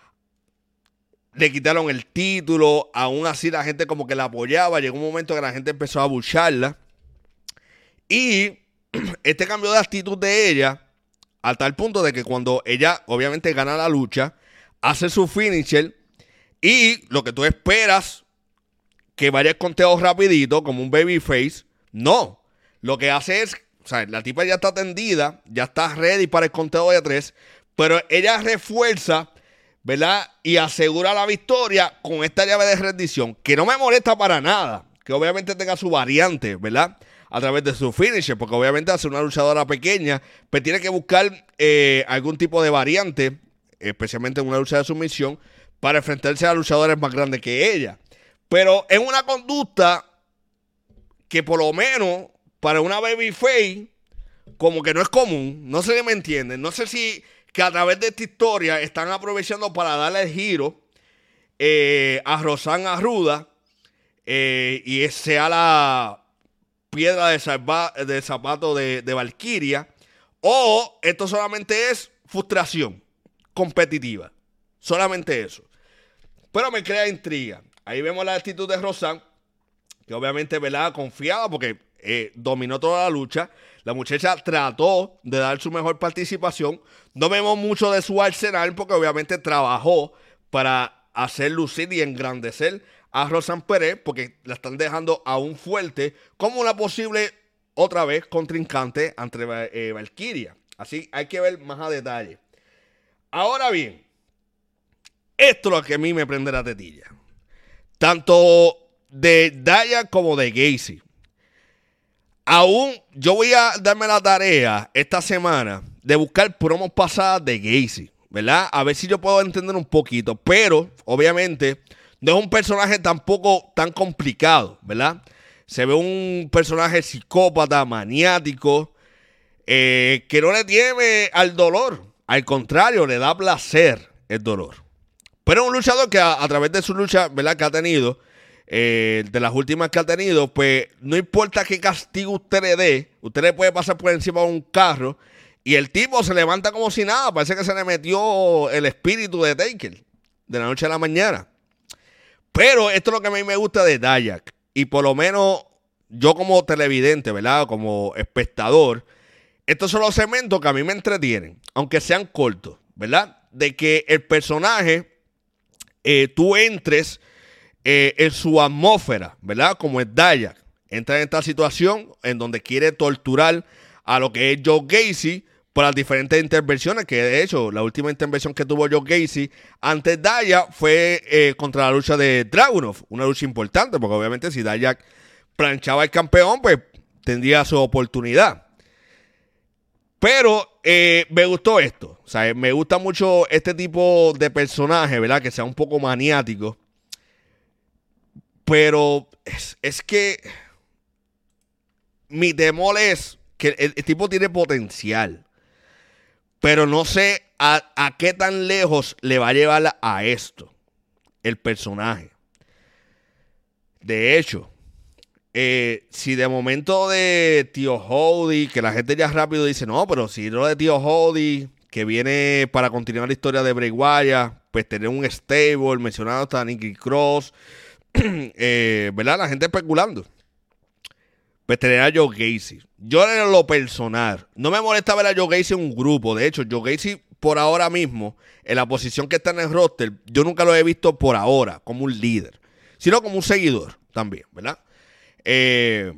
Le quitaron el título, aún así la gente como que la apoyaba. Llegó un momento que la gente empezó a abucharla. Y este cambio de actitud de ella, a tal punto de que cuando ella obviamente gana la lucha, hace su finisher y lo que tú esperas, que vaya el conteo rapidito, como un babyface, no. Lo que hace es, o sea, la tipa ya está tendida, ya está ready para el conteo de tres, pero ella refuerza, ¿verdad? Y asegura la victoria con esta llave de rendición, que no me molesta para nada, que obviamente tenga su variante, ¿verdad? A través de su finisher, porque obviamente hace una luchadora pequeña, pero tiene que buscar eh, algún tipo de variante, especialmente en una lucha de sumisión, para enfrentarse a luchadores más grandes que ella. Pero es una conducta que por lo menos para una babyface como que no es común. No sé si me entienden. No sé si que a través de esta historia están aprovechando para darle el giro eh, a Roxanne Arruda eh, y sea la piedra de, salva, de zapato de, de Valkyria, o esto solamente es frustración competitiva. Solamente eso. Pero me crea intriga. Ahí vemos la actitud de Roxanne, que obviamente, ¿verdad?, confiada porque eh, dominó toda la lucha. La muchacha trató de dar su mejor participación. No vemos mucho de su arsenal porque obviamente trabajó para hacer lucir y engrandecer a Roxanne Perez, porque la están dejando aún fuerte como una posible, otra vez, contrincante ante eh, Valkyria. Así hay que ver más a detalle. Ahora bien, esto es lo que a mí me prende la tetilla. Tanto de Daya como de Gacy. Aún yo voy a darme la tarea esta semana de buscar promos pasadas de Gacy, ¿verdad? A ver si yo puedo entender un poquito. Pero, obviamente, no es un personaje tampoco tan complicado, ¿verdad? Se ve un personaje psicópata, maniático, eh, que no le teme al dolor. Al contrario, le da placer el dolor. Pero es un luchador que a, a través de su lucha, ¿verdad?, que ha tenido, eh, de las últimas que ha tenido, pues no importa qué castigo usted le dé, usted le puede pasar por encima de un carro y el tipo se levanta como si nada. Parece que se le metió el espíritu de Taker de la noche a la mañana. Pero esto es lo que a mí me gusta de Dayak. Y por lo menos yo como televidente, ¿verdad?, como espectador, estos son los segmentos que a mí me entretienen, aunque sean cortos, ¿verdad? De que el personaje, eh, tú entres eh, en su atmósfera, ¿verdad? Como es Dayak. Entra en esta situación en donde quiere torturar a lo que es Joe Gacy por las diferentes intervenciones, que de hecho la última intervención que tuvo Joe Gacy ante Dayak fue eh, contra la lucha de Dragunov, una lucha importante, porque obviamente si Dayak planchaba al campeón, pues tendría su oportunidad. Pero eh, me gustó esto. O sea, me gusta mucho este tipo de personaje, ¿verdad? Que sea un poco maniático. Pero es, es que mi temor es que el, el tipo tiene potencial. Pero no sé a, a qué tan lejos le va a llevar a esto el personaje. De hecho, eh, si de momento de Tío Howdy, que la gente ya rápido dice, no, pero si lo de Tío Howdy, que viene para continuar la historia de Bray Wyatt, pues tener un stable, mencionado hasta Nikki Cross, eh, ¿verdad? La gente especulando. Pues tener a Joe Gacy. Yo en lo personal, no me molesta ver a Joe Gacy en un grupo. De hecho, Joe Gacy por ahora mismo, en la posición que está en el roster, yo nunca lo he visto por ahora como un líder, sino como un seguidor también, ¿verdad? Eh,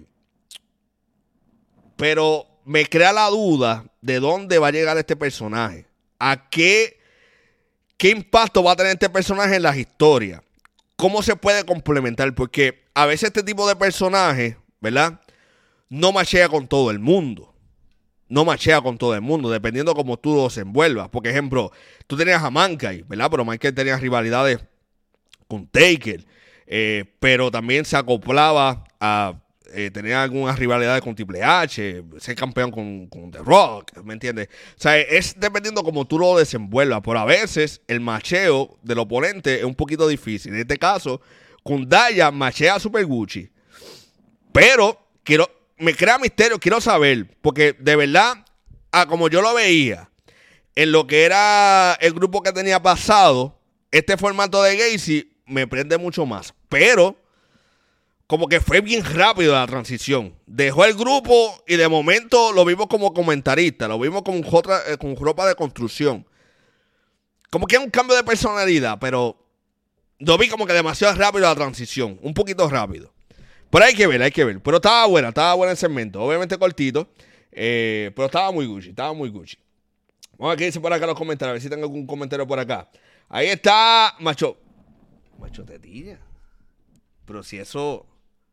pero me crea la duda de dónde va a llegar este personaje. A qué, qué impacto va a tener este personaje en las historias. Cómo se puede complementar. Porque a veces este tipo de personajes, ¿verdad?, no machea con todo el mundo. No machea con todo el mundo, dependiendo cómo tú lo desenvuelvas. Por ejemplo, tú tenías a Mankind, ¿verdad? Pero Mankind tenía rivalidades con Taker. Eh, pero también se acoplaba a... Eh, tenía algunas rivalidades con Triple H, ser campeón con, con The Rock, ¿me entiendes? O sea, es dependiendo cómo tú lo desenvuelvas. Pero a veces el macheo del oponente es un poquito difícil. En este caso, con Daya machea a Super Gucci. Pero quiero... me crea misterio, quiero saber, porque de verdad, a como yo lo veía, en lo que era el grupo que tenía pasado, este formato de Gacy me prende mucho más. Pero, como que fue bien rápido la transición. Dejó el grupo y de momento lo vimos como comentarista, lo vimos con, otra, eh, con ropa de construcción. Como que es un cambio de personalidad, pero lo vi como que demasiado rápido la transición, un poquito rápido. Pero hay que ver, hay que ver. Pero estaba buena, estaba buena el segmento. Obviamente cortito. Eh, pero estaba muy Gucci, estaba muy Gucci. Vamos a ver qué dice por acá en los comentarios. A ver si tengo algún comentario por acá. Ahí está Macho. Macho Tetilla. Pero si eso...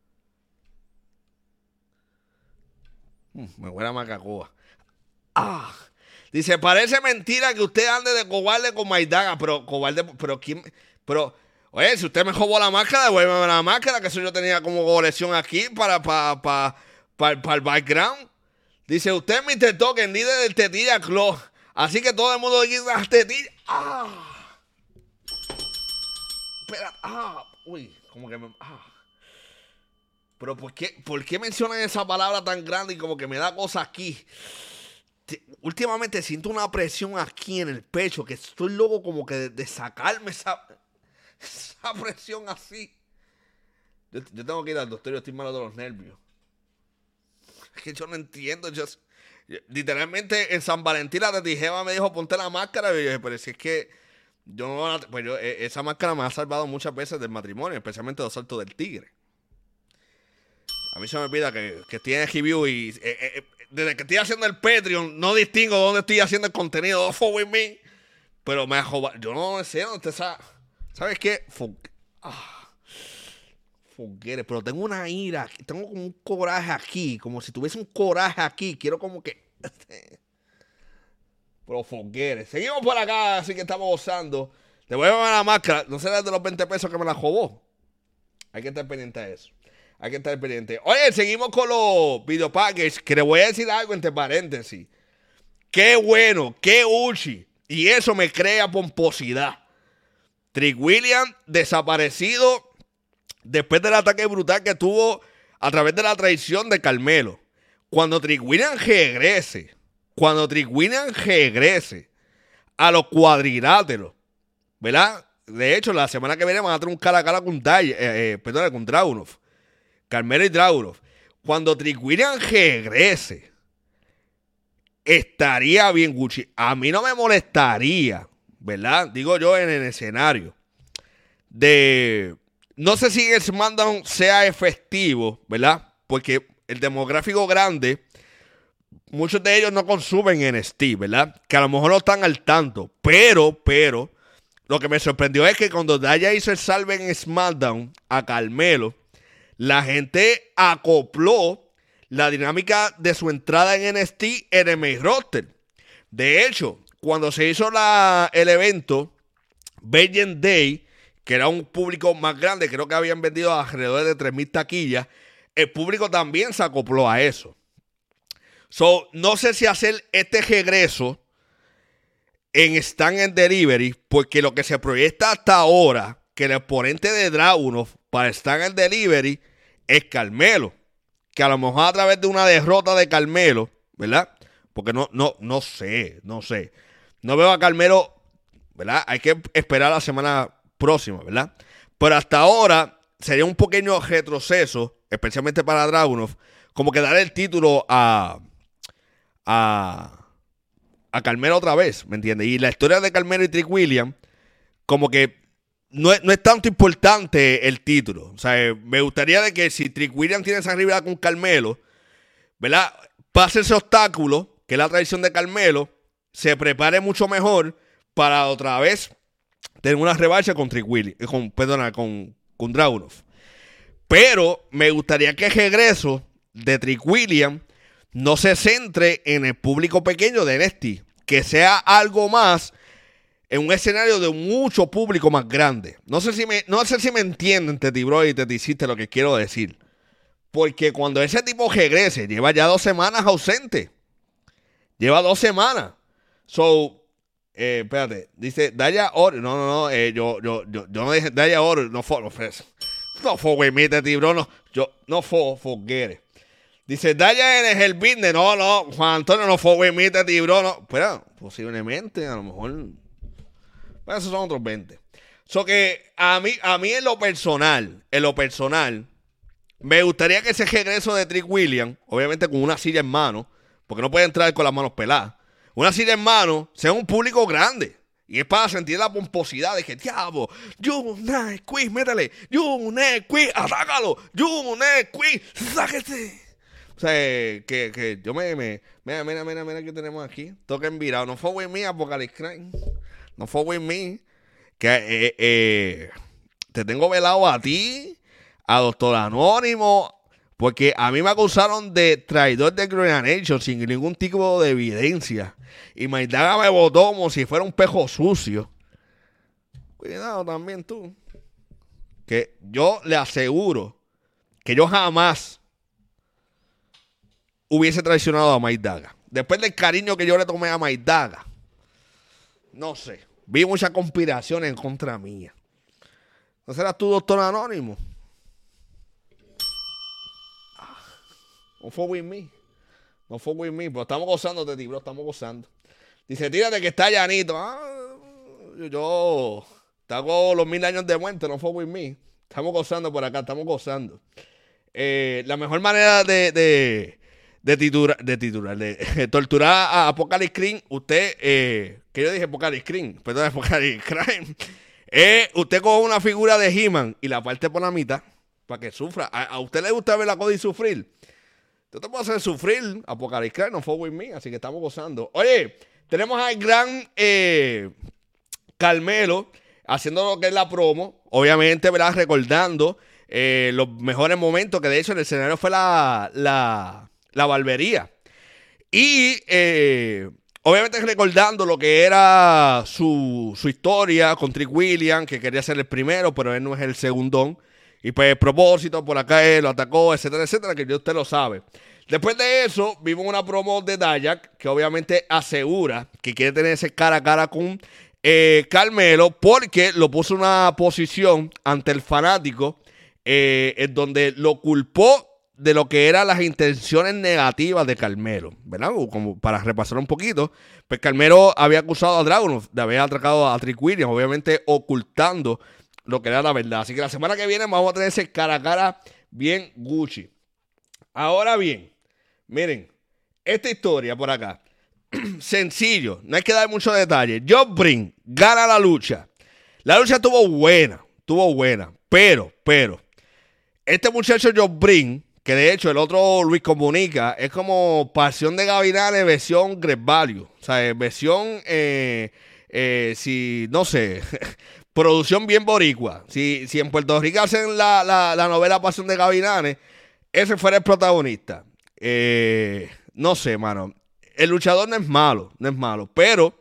Mm, me huele a macacoa. Ah. Dice, parece mentira que usted ande de cobarde con Maidaga. Pero cobarde... Pero quién... Pero... Oye, si usted me robó la máscara, devuélveme la máscara, que eso yo tenía como colección aquí para, para, para, para, para el background. Dice, usted es mister Token, líder del Tetilla Club. Así que todo el mundo dice las tetillas. ¡Ah! Espera, ah, uy, como que me... Ah. Pero ¿por qué, ¿por qué mencionan esa palabra tan grande y como que me da cosas aquí? Te, últimamente siento una presión aquí en el pecho, que estoy loco como que de, de sacarme esa... Esa presión así. Yo, yo tengo que ir al doctor, yo estoy malo de los nervios. Es que yo no entiendo. Yo, yo, literalmente en San Valentín la tijera me dijo ponte la máscara. Y yo dije, pero si es que yo no, pues yo, esa máscara me ha salvado muchas veces del matrimonio, especialmente los saltos del tigre. A mí se me olvida que, que estoy en el review y eh, eh, desde que estoy haciendo el Patreon no distingo dónde estoy haciendo el contenido. Off with me. Pero me ha robado. Yo no sé dónde está esa. ¿Sabes qué? Fug... Ah, Fugueres. Pero tengo una ira. Tengo como un coraje aquí. Como si tuviese un coraje aquí. Quiero como que... Pero Fugueres. Seguimos por acá. Así que estamos gozando. Te voy a ver la máscara. No será de los veinte pesos que me la robó. Hay que estar pendiente de eso. Hay que estar pendiente. Oye, seguimos con los video packages. Que le voy a decir algo entre paréntesis. Qué bueno. Qué uchi. Y eso me crea pomposidad. Trick Williams desaparecido después del ataque brutal que tuvo a través de la traición de Carmelo. Cuando Trick Williams regrese, cuando Trick Williams regrese a los cuadriláteros, ¿verdad? De hecho, la semana que viene van a tener un cara a cara con, Day, eh, eh, perdón, con Dragunov. Carmelo y Dragunov. Cuando Trick Williams regrese, estaría bien Gucci. A mí no me molestaría, ¿verdad? Digo yo en el escenario de... No sé si el SmackDown sea efectivo, ¿verdad? Porque el demográfico grande, muchos de ellos no consumen N X T, ¿verdad? Que a lo mejor no están al tanto. Pero, pero, lo que me sorprendió es que cuando Daya hizo el salve en SmackDown a Carmelo, la gente acopló la dinámica de su entrada en N X T en el main roster. De hecho, cuando se hizo la, el evento Valiant Day, que era un público más grande, creo que habían vendido alrededor de tres mil taquillas, el público también se acopló a eso. So, no sé si hacer este regreso en Stand and Delivery, porque lo que se proyecta hasta ahora, que el oponente de Dragunov para Stand and Delivery es Carmelo. Que a lo mejor a través de una derrota de Carmelo, ¿verdad? Porque no, no, no sé, no sé. No veo a Carmelo, ¿verdad? Hay que esperar la semana próxima, ¿verdad? Pero hasta ahora sería un pequeño retroceso, especialmente para Dragunov, como que dar el título a, a, a Carmelo otra vez, ¿me entiendes? Y la historia de Carmelo y Trick Williams, como que no es, no es tanto importante el título. O sea, me gustaría de que si Trick Williams tiene esa rivalidad con Carmelo, ¿verdad? Pase ese obstáculo, que es la tradición de Carmelo, se prepare mucho mejor para otra vez tener una revancha con Trick Williams, con, perdona, con, con Dragunov. Pero me gustaría que el regreso de Trick Williams no se centre en el público pequeño de N X T, que sea algo más en un escenario de mucho público más grande. No sé si me, no sé si me entienden, Teti Bro, y te hiciste lo que quiero decir. Porque cuando ese tipo regrese, lleva ya dos semanas ausente. Lleva dos semanas. So, eh, espérate, dice Daya Oro. No, no, no, eh, yo, yo, yo, yo no dije Daya Oro. No fue, no fue, no fue, güey, mi Teti Bro, no, yo, no fue, forget it. Dice Daya en el business. No, no, Juan Antonio, no fue, güey, mi Teti Bro, no. Espera, posiblemente, a lo mejor. Bueno, esos son otros veinte. So que a mí, a mí en lo personal, en lo personal, me gustaría que ese regreso de Trick Williams, obviamente con una silla en mano, porque no puede entrar con las manos peladas, una silla en mano, sea un público grande. Y es para sentir la pomposidad de que, diablo, Junet Quiz, métele, Junet Quiz, atácalo, Junet Quiz, sáquese. O sea, que, que yo me, me, mira, mira, mira, mira que tenemos aquí, toquen virado, no fue with me, Apocalypse Crime, no fue with me, que eh, eh, te tengo velado a ti, a Doctor Anónimo, porque a mí me acusaron de traidor de Green Nation sin ningún tipo de evidencia. Y Maidana me votó como si fuera un pejo sucio. Cuidado también tú. Que yo le aseguro que yo jamás hubiese traicionado a Maidana. Después del cariño que yo le tomé a Maidana. No sé. Vi muchas conspiraciones en contra mía. ¿No serás tú, Doctor Anónimo? No fue with me. No fue with me. Pero estamos gozando de ti, bro. Estamos gozando. Dice, tírate que está llanito. Ah, yo tengo los mil años de muerte. No fue with me. Estamos gozando por acá. Estamos gozando. Eh, la mejor manera de, de, de titular, de, titular, de torturar a Apocalypse Cream, usted, eh, que yo dije Apocalypse Cream, perdón, Apocalypse Crime, eh, usted coge una figura de He-Man y la parte por la mitad para que sufra. A, a usted le gusta ver la cosa y sufrir. Yo te puedo hacer sufrir, Apocalypse Crime, no fue with me, así que estamos gozando. Oye, tenemos al gran eh, Carmelo haciendo lo que es la promo, obviamente, ¿verdad? Recordando eh, los mejores momentos, que de hecho el escenario fue la, la, la barbería. Y eh, obviamente recordando lo que era su, su historia con Trick Williams, que quería ser el primero, pero él no es el segundón. Y pues el propósito, por acá él lo atacó, etcétera, etcétera, que usted lo sabe. Después de eso, vimos una promo de Dayak, que obviamente asegura que quiere tener ese cara a cara con eh, Carmelo, porque lo puso en una posición ante el fanático, eh, en donde lo culpó de lo que eran las intenciones negativas de Carmelo, ¿verdad? Como para repasar un poquito, pues Carmelo había acusado a Dragunov de haber atracado a Trick Williams, obviamente ocultando lo que era la verdad. Así que la semana que viene vamos a tener ese cara a cara bien Gucci. Ahora bien, miren, esta historia por acá, sencillo, no hay que dar muchos detalles. Josh Brink gana la lucha. La lucha estuvo buena, estuvo buena, pero, pero, este muchacho Josh Brink, que de hecho el otro Luis Comunica, es como Pasión de Gavilanes versión Great Value. O sea, versión, eh, eh, si, no sé... producción bien boricua. Si, si en Puerto Rico hacen la, la, la novela Pasión de Gavilanes, ese fuera el protagonista. Eh, no sé, mano. El luchador no es malo, no es malo, pero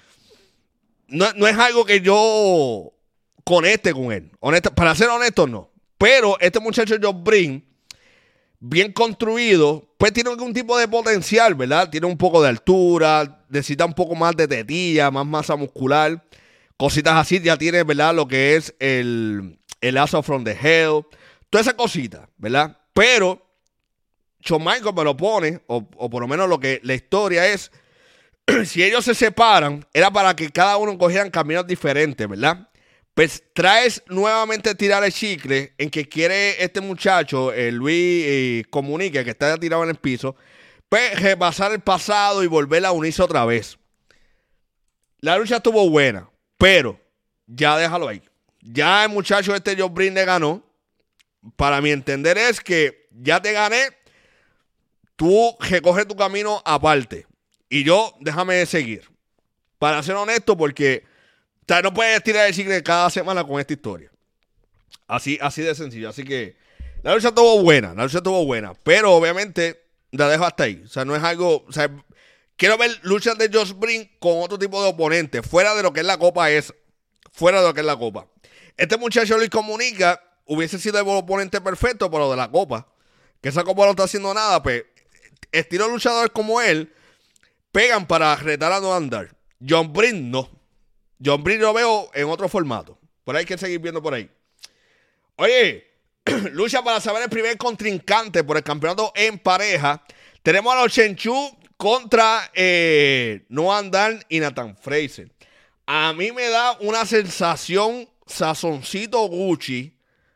no, no es algo que yo conecte con él. Honesto, para ser honesto, no. Pero este muchacho Josh Brink bien construido, pues tiene algún tipo de potencial, ¿verdad? Tiene un poco de altura, necesita un poco más de tetilla, más masa muscular, cositas así. Ya tiene, ¿verdad? Lo que es el, el Lazo from the Hell, toda esa cosita, ¿verdad? Pero Shawn Michaels me lo pone, o, o por lo menos lo que la historia es, si ellos se separan, era para que cada uno cogieran caminos diferentes, ¿verdad? Pues traes nuevamente tirar el chicle en que quiere este muchacho, eh, Luis eh, Comunique, que está tirado en el piso, pues repasar el pasado y volver a unirse otra vez. La lucha estuvo buena, pero ya déjalo ahí. Ya el muchacho este John Bryn le ganó. Para mi entender es que ya te gané, tú recoges tu camino aparte. Y yo, déjame seguir. Para ser honesto, porque o sea, no puedes tirar el chicle cada semana con esta historia. Así, así de sencillo. Así que la lucha estuvo buena, la lucha estuvo buena. Pero obviamente la dejo hasta ahí. O sea, no es algo. O sea, quiero ver luchas de Josh Brink con otro tipo de oponente. Fuera de lo que es la copa es. Fuera de lo que es la copa. Este muchacho Luis Comunica hubiese sido el oponente perfecto para lo de la copa. Que esa copa no está haciendo nada. Pues estilo luchadores como él pegan para retar a no andar. John Brink no. John Bryn lo veo en otro formato. Por ahí hay que seguir viendo por ahí. Oye, lucha para saber el primer contrincante por el campeonato en pareja. Tenemos a los Chenchu contra eh, Noam Dar y Nathan Fraser. A mí me da una sensación sazoncito Gucci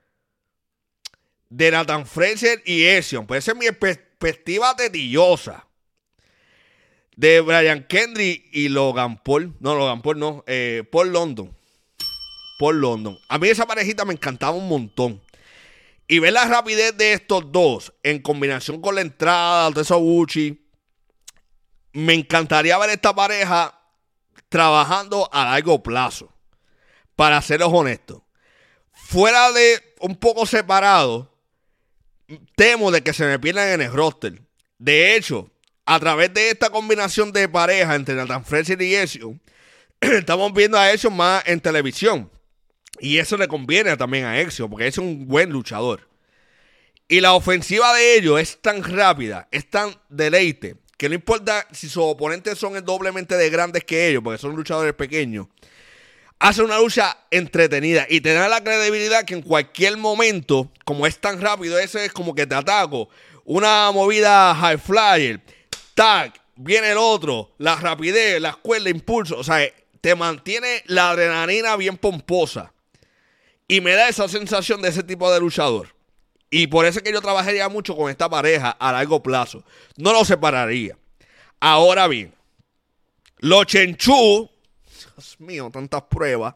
de Nathan Fraser y Ezio. Pues esa es mi perspectiva tetillosa. De Brian Kendrick y Logan Paul. No, Logan Paul no. Eh, Paul London. Paul London. A mí esa parejita me encantaba un montón. Y ver la rapidez de estos dos en combinación con la entrada de esos Gucci. Me encantaría ver esta pareja trabajando a largo plazo. Para serles honestos. Fuera de un poco separado, temo de que se me pierdan en el roster. De hecho, a través de esta combinación de pareja entre Nathan Fraser y Ezio, estamos viendo a Ezio más en televisión. Y eso le conviene también a Ezio, porque es un buen luchador. Y la ofensiva de ellos es tan rápida, es tan deleite, que no importa si sus oponentes son doblemente de grandes que ellos, porque son luchadores pequeños, hace una lucha entretenida y te da la credibilidad que en cualquier momento, como es tan rápido, ese es como que te ataco. Una movida high flyer, tag, viene el otro, la rapidez, la escuela, impulso. O sea, te mantiene la adrenalina bien pomposa. Y me da esa sensación de ese tipo de luchador. Y por eso es que yo trabajaría mucho con esta pareja a largo plazo. No lo separaría. Ahora bien, los Chenchu, Dios mío, tantas pruebas.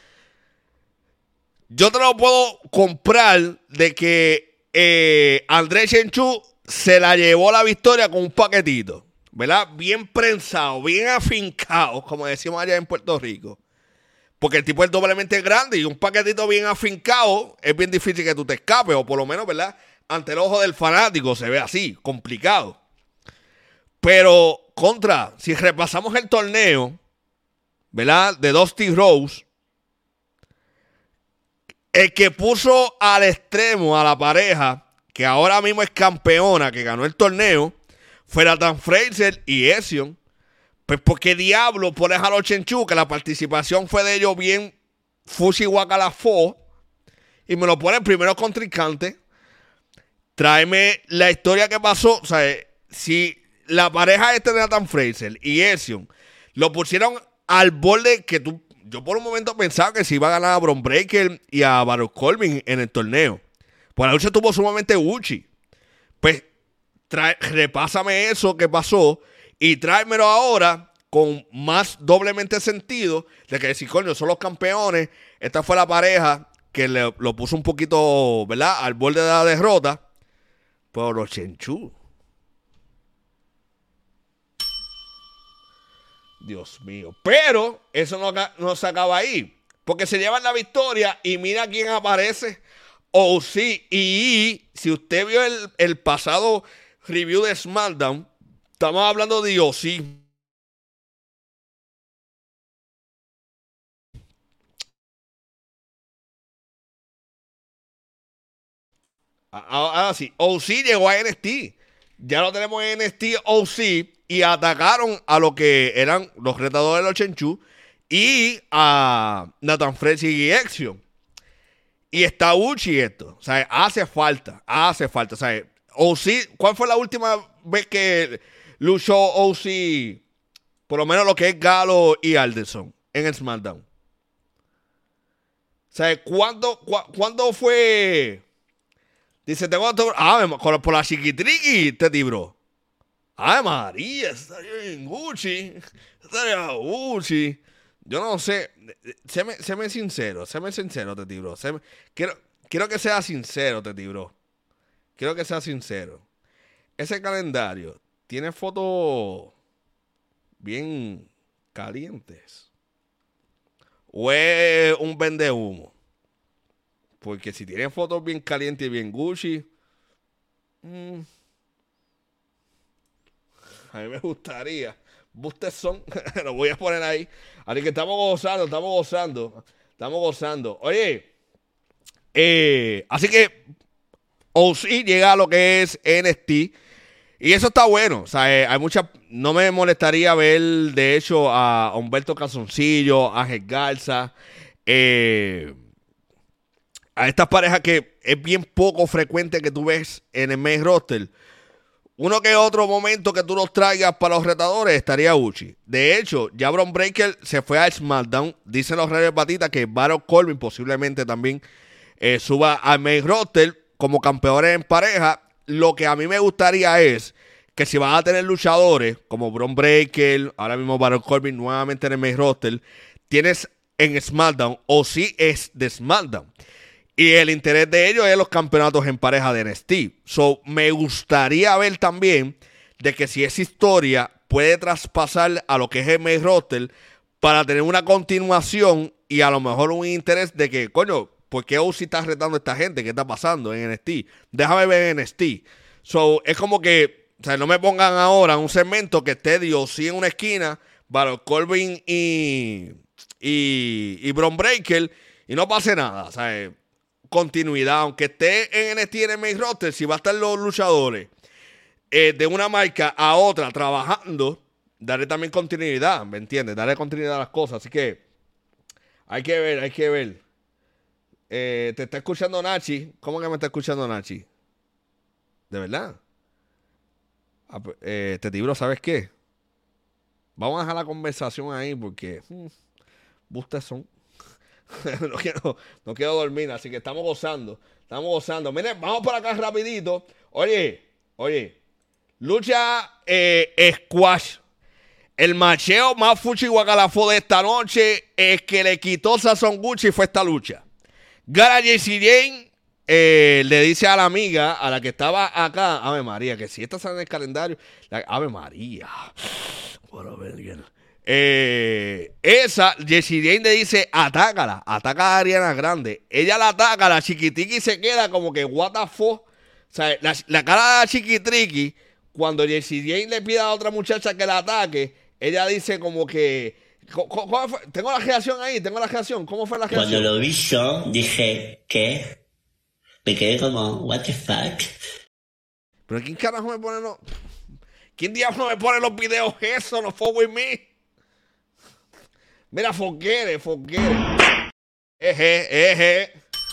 Yo te lo puedo comprar de que eh, André Chenchu se la llevó la victoria con un paquetito, ¿verdad? Bien prensado, bien afincado, como decimos allá en Puerto Rico. Porque el tipo es doblemente grande y un paquetito bien afincado es bien difícil que tú te escapes, o por lo menos, ¿verdad? Ante el ojo del fanático se ve así, complicado. Pero, contra, si repasamos el torneo, ¿verdad? De Dusty Rose, el que puso al extremo a la pareja, que ahora mismo es campeona, que ganó el torneo, fue Nathan Fraser y Ezio. Pues porque diablo pones a los Chenchu, que la participación fue de ellos bien fushi guacalafó, y me lo ponen primero contrincante. Tráeme la historia que pasó. O sea, si la pareja este de Nathan Fraser y Ezio lo pusieron al borde que tú, yo por un momento pensaba que se iba a ganar a Bron Breakker y a Baron Corbin en el torneo. Pues la lucha estuvo sumamente Gucci. Pues trae, repásame eso que pasó y tráemelo ahora con más doblemente sentido de que decir, coño, son los campeones. Esta fue la pareja que le, lo puso un poquito, ¿verdad?, al borde de la derrota. Pero los Chenchu, Dios mío. Pero eso no, no se acaba ahí. Porque se llevan la victoria y mira quién aparece. O sí, y si usted vio el, el pasado review de SmackDown, estamos hablando de O C. Ahora sí, O C llegó a N X T. Ya lo tenemos en N X T O C y atacaron a lo que eran los retadores de los Chenchu y a Nathan Frenzy y Action. Y está Uchi esto. O sea, hace falta, hace falta. O sea, O C, ¿cuál fue la última vez que luchó O C? Por lo menos lo que es Galo y Alderson en el SmackDown. O sea, ¿cuándo, cu ¿cuándo fue? Dice, tengo otro. Ah, por la chiquitriqui, te tibró. Ay, María, estaría bien Gucci. Estaría Gucci. Yo no sé. Séme, séme sincero, séme sincero, te tibró. Séme, quiero, quiero que sea sincero, te tibró. Quiero que sea sincero. Ese calendario tiene fotos bien calientes. O es un vende humo. Porque si tiene fotos bien calientes y bien Gucci, mmm, a mí me gustaría. Bustes son, lo voy a poner ahí. Así que estamos gozando, estamos gozando. Estamos gozando. Oye, eh, así que O C llega a lo que es N X T. Y eso está bueno. O sea, eh, hay mucha. No me molestaría ver, de hecho, a Humberto Calzoncillo, a Ángel Garza. Eh. A estas parejas que es bien poco frecuente que tú ves en el main roster. Uno que otro momento que tú los traigas para los retadores estaría Uchi. De hecho, ya Bron Breakker se fue a SmackDown. Dicen los Reyes Batitas que Baron Corbin posiblemente también eh, suba al main roster como campeones en pareja. Lo que a mí me gustaría es que si van a tener luchadores como Bron Breakker, ahora mismo Baron Corbin nuevamente en el main roster, tienes en SmackDown o si es de SmackDown. Y el interés de ellos es los campeonatos en pareja de N X T. So, me gustaría ver también de que si esa historia puede traspasar a lo que es el main roster para tener una continuación y a lo mejor un interés de que, coño, ¿por qué O C está retando a esta gente? ¿Qué está pasando en N X T? Déjame ver N X T. So, es como que, o sea, no me pongan ahora un segmento que esté de O C en una esquina, Baron Corbin y, y, y Bron Breakker y no pase nada, o sea, continuidad, aunque esté en N X T en el main roster, si va a estar los luchadores eh, de una marca a otra trabajando, darle también continuidad, ¿me entiendes? Darle continuidad a las cosas, así que hay que ver, hay que ver. Eh, te está escuchando Nachi. ¿Cómo que me está escuchando Nachi? ¿De verdad? Ah, pues, eh, te tibro, ¿sabes qué? Vamos a dejar la conversación ahí porque hmm, bustes son no, quiero, no quiero dormir, así que estamos gozando. Estamos gozando. Miren, vamos por acá rapidito. Oye, oye. Lucha eh, squash. El macheo más fuchi guacalafó de esta noche es que le quitó Sazón Gucci fue esta lucha. Gana J C Jane. Eh, le dice a la amiga, a la que estaba acá, Ave María, que si esta sale en el calendario, la, Ave María. Bueno, bien. Eh, esa, Jessie Jane le dice, atácala, ataca a Ariana Grande. Ella la ataca, la chiquitiqui se queda como que, what the fuck. O sea, la, la cara de la chiquitriqui, cuando Jessie Jane le pide a otra muchacha que la ataque, ella dice como que, ¿cómo fue? Tengo la reacción ahí, tengo la reacción. ¿Cómo fue la reacción? Cuando lo vi yo, dije, ¿qué? Me quedé como, what the fuck. Pero ¿quién carajo me pone los... ¿Quién diablo me pone los videos eso? No fue with me. Mira, forget forget Eje, eje.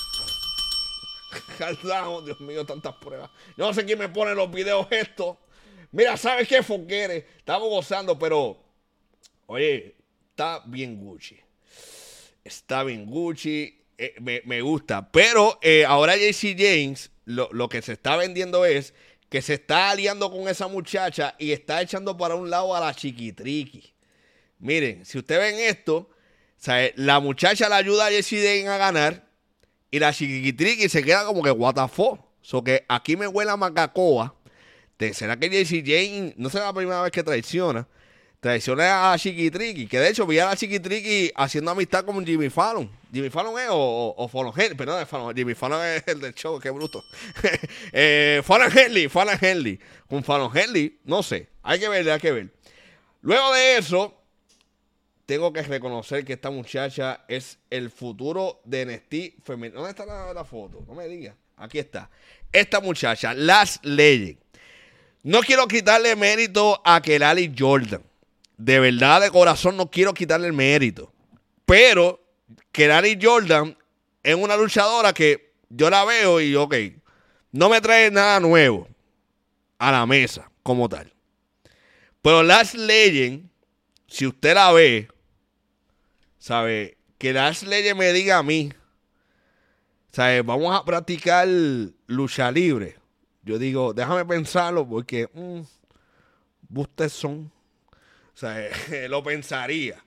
Caldao, Dios mío, tantas pruebas. Yo no sé quién me pone los videos estos. Mira, ¿sabes qué? Forget Estamos gozando, pero... Oye, está bien Gucci. Está bien Gucci. Eh, me, me gusta. Pero eh, ahora J C James, lo, lo que se está vendiendo es que se está aliando con esa muchacha y está echando para un lado a la chiquitriqui. Miren, si ustedes ven esto, o sea, la muchacha le ayuda a Jessie Jane a ganar y la chiquitriqui se queda como que what the fuck. So que aquí me huele a macacoa. ¿Será que Jessie Jane no será la primera vez que traiciona? Traiciona a Chiquitriqui, que de hecho vi a la Chiquitriqui haciendo amistad con Jimmy Fallon. ¿Jimmy Fallon es o, o, o Fallon Henley? Perdón, es Fallon. Jimmy Fallon es el del show, qué bruto. eh, Fallon Henley, Fallon Henley. Con Fallon Henley, no sé. Hay que ver, hay que ver. Luego de eso, tengo que reconocer que esta muchacha es el futuro de N X T femenino. ¿Dónde está la, la foto? No me digas. Aquí está. Esta muchacha, Lash Legend. No quiero quitarle mérito a Kelani Jordan. De verdad, de corazón, no quiero quitarle el mérito. Pero Kelani Jordan es una luchadora que yo la veo y, ok, no me trae nada nuevo a la mesa como tal. Pero Lash Legend, si usted la ve, sabe, que Lash Legend me diga a mí, sabe, vamos a practicar lucha libre. Yo digo, déjame pensarlo porque mmm, ustedes son, o sea, lo pensaría.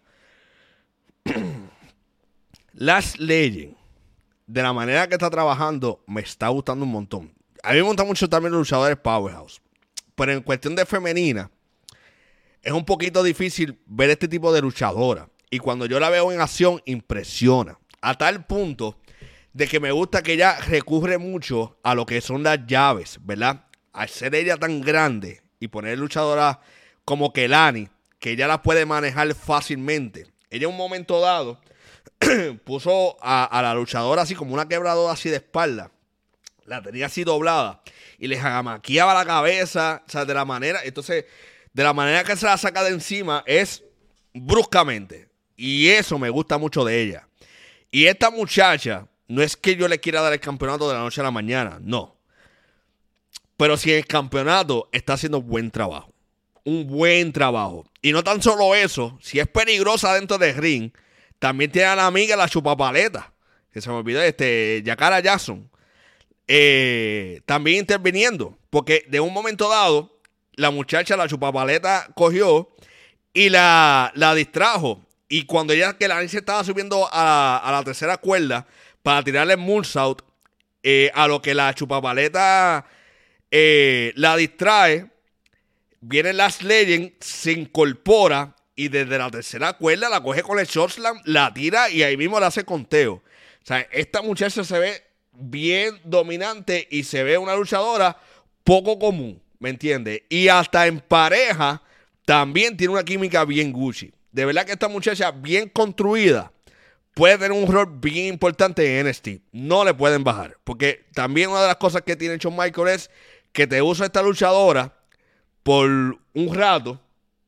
Lash Legend, de la manera que está trabajando, me está gustando un montón. A mí me gustan mucho también los luchadores Powerhouse. Pero en cuestión de femenina, es un poquito difícil ver este tipo de luchadora. Y cuando yo la veo en acción, impresiona. A tal punto de que me gusta que ella recurre mucho a lo que son las llaves, ¿verdad? Al ser ella tan grande y poner luchadoras como Kelani, que ella las puede manejar fácilmente. Ella en un momento dado puso a, a la luchadora así como una quebradora así de espalda. La tenía así doblada y le jamaqueaba la cabeza, o sea, de la manera, entonces, de la manera que se la saca de encima es bruscamente. Y eso me gusta mucho de ella. Y esta muchacha, no es que yo le quiera dar el campeonato de la noche a la mañana, no. Pero si en el campeonato está haciendo buen trabajo. Un buen trabajo. Y no tan solo eso, si es peligrosa dentro del ring, también tiene a la amiga la chupapaleta, que se me olvidó, este, Yakara Jackson, eh, también interviniendo. Porque de un momento dado, la muchacha, la chupapaleta, cogió y la, la distrajo. Y cuando ella, que la se estaba subiendo a, a la tercera cuerda para tirarle el moonsault, eh, a lo que la chupapaleta eh, la distrae, viene Lash Legend, se incorpora y desde la tercera cuerda la coge con el shortslam, la tira y ahí mismo le hace conteo. O sea, esta muchacha se ve bien dominante y se ve una luchadora poco común, ¿me entiendes? Y hasta en pareja también tiene una química bien Gucci. De verdad que esta muchacha bien construida puede tener un rol bien importante en N X T. No le pueden bajar. Porque también una de las cosas que tiene Shawn Michaels es que te usa esta luchadora por un rato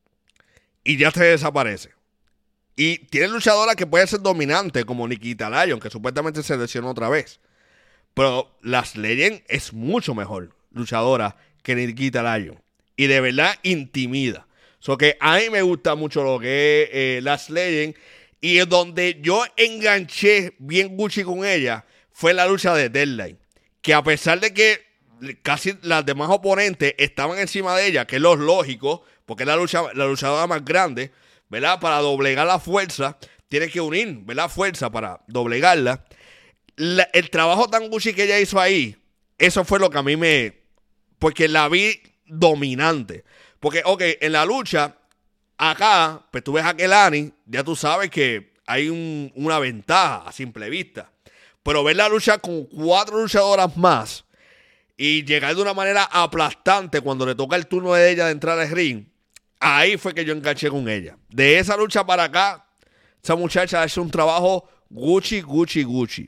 y ya se desaparece. Y tiene luchadoras que pueden ser dominantes, como Nikita Lyon, que supuestamente se lesionó otra vez. Pero Lash Legend es mucho mejor luchadora que Nikita Lyon. Y de verdad intimida. So que a mí me gusta mucho lo que es eh, Lash Legend. Y donde yo enganché bien Gucci con ella fue la lucha de Deadline. Que a pesar de que casi las demás oponentes estaban encima de ella, que es lo lógico, porque es la, lucha, la luchadora más grande, ¿verdad? Para doblegar la fuerza, tiene que unir, ¿verdad? Fuerza para doblegarla. La, el trabajo tan Gucci que ella hizo ahí, eso fue lo que a mí me... Porque la vi dominante. Porque, ok, en la lucha, acá, pues tú ves a Kelani, ya tú sabes que hay un, una ventaja a simple vista. Pero ver la lucha con cuatro luchadoras más y llegar de una manera aplastante cuando le toca el turno de ella de entrar al ring, ahí fue que yo enganché con ella. De esa lucha para acá, esa muchacha ha hecho un trabajo Gucci, Gucci, Gucci.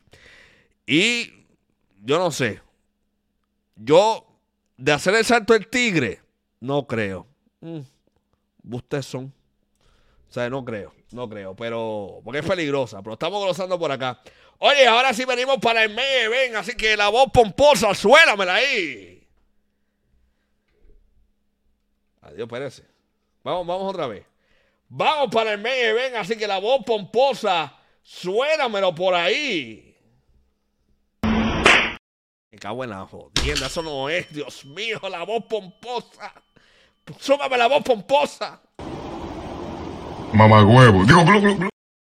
Y yo no sé. Yo, de hacer el salto del tigre, no creo. Mm, ustedes son. O sea, no creo, no creo. Pero, porque es peligrosa. Pero estamos gozando por acá. Oye, ahora sí venimos para el main event. Así que la voz pomposa, suélamela ahí. Adiós, Pérez. Vamos, vamos otra vez. Vamos para el main event. Así que la voz pomposa, suénamelo por ahí. Me cago en la jodienda. Eso no es, Dios mío, la voz pomposa. Súmame la voz pomposa. Mamagüevo. Digo, glu, glu, glu.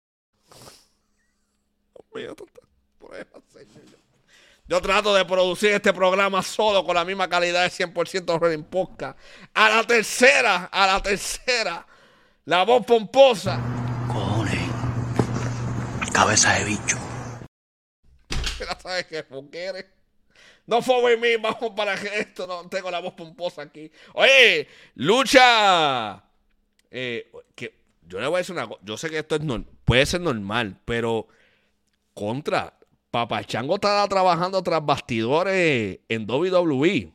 Yo trato de producir este programa solo con la misma calidad de cien por ciento Rolling Podcast. A la tercera, a la tercera, la voz pomposa. Cojones. Cabeza de bicho. Ya sabes que quieres. No fue mí, vamos para esto. No tengo la voz pomposa aquí. Oye, lucha. Eh, que yo le voy a decir una cosa. Yo sé que esto es no, puede ser normal, pero contra. Papachango estaba trabajando tras bastidores en W W E.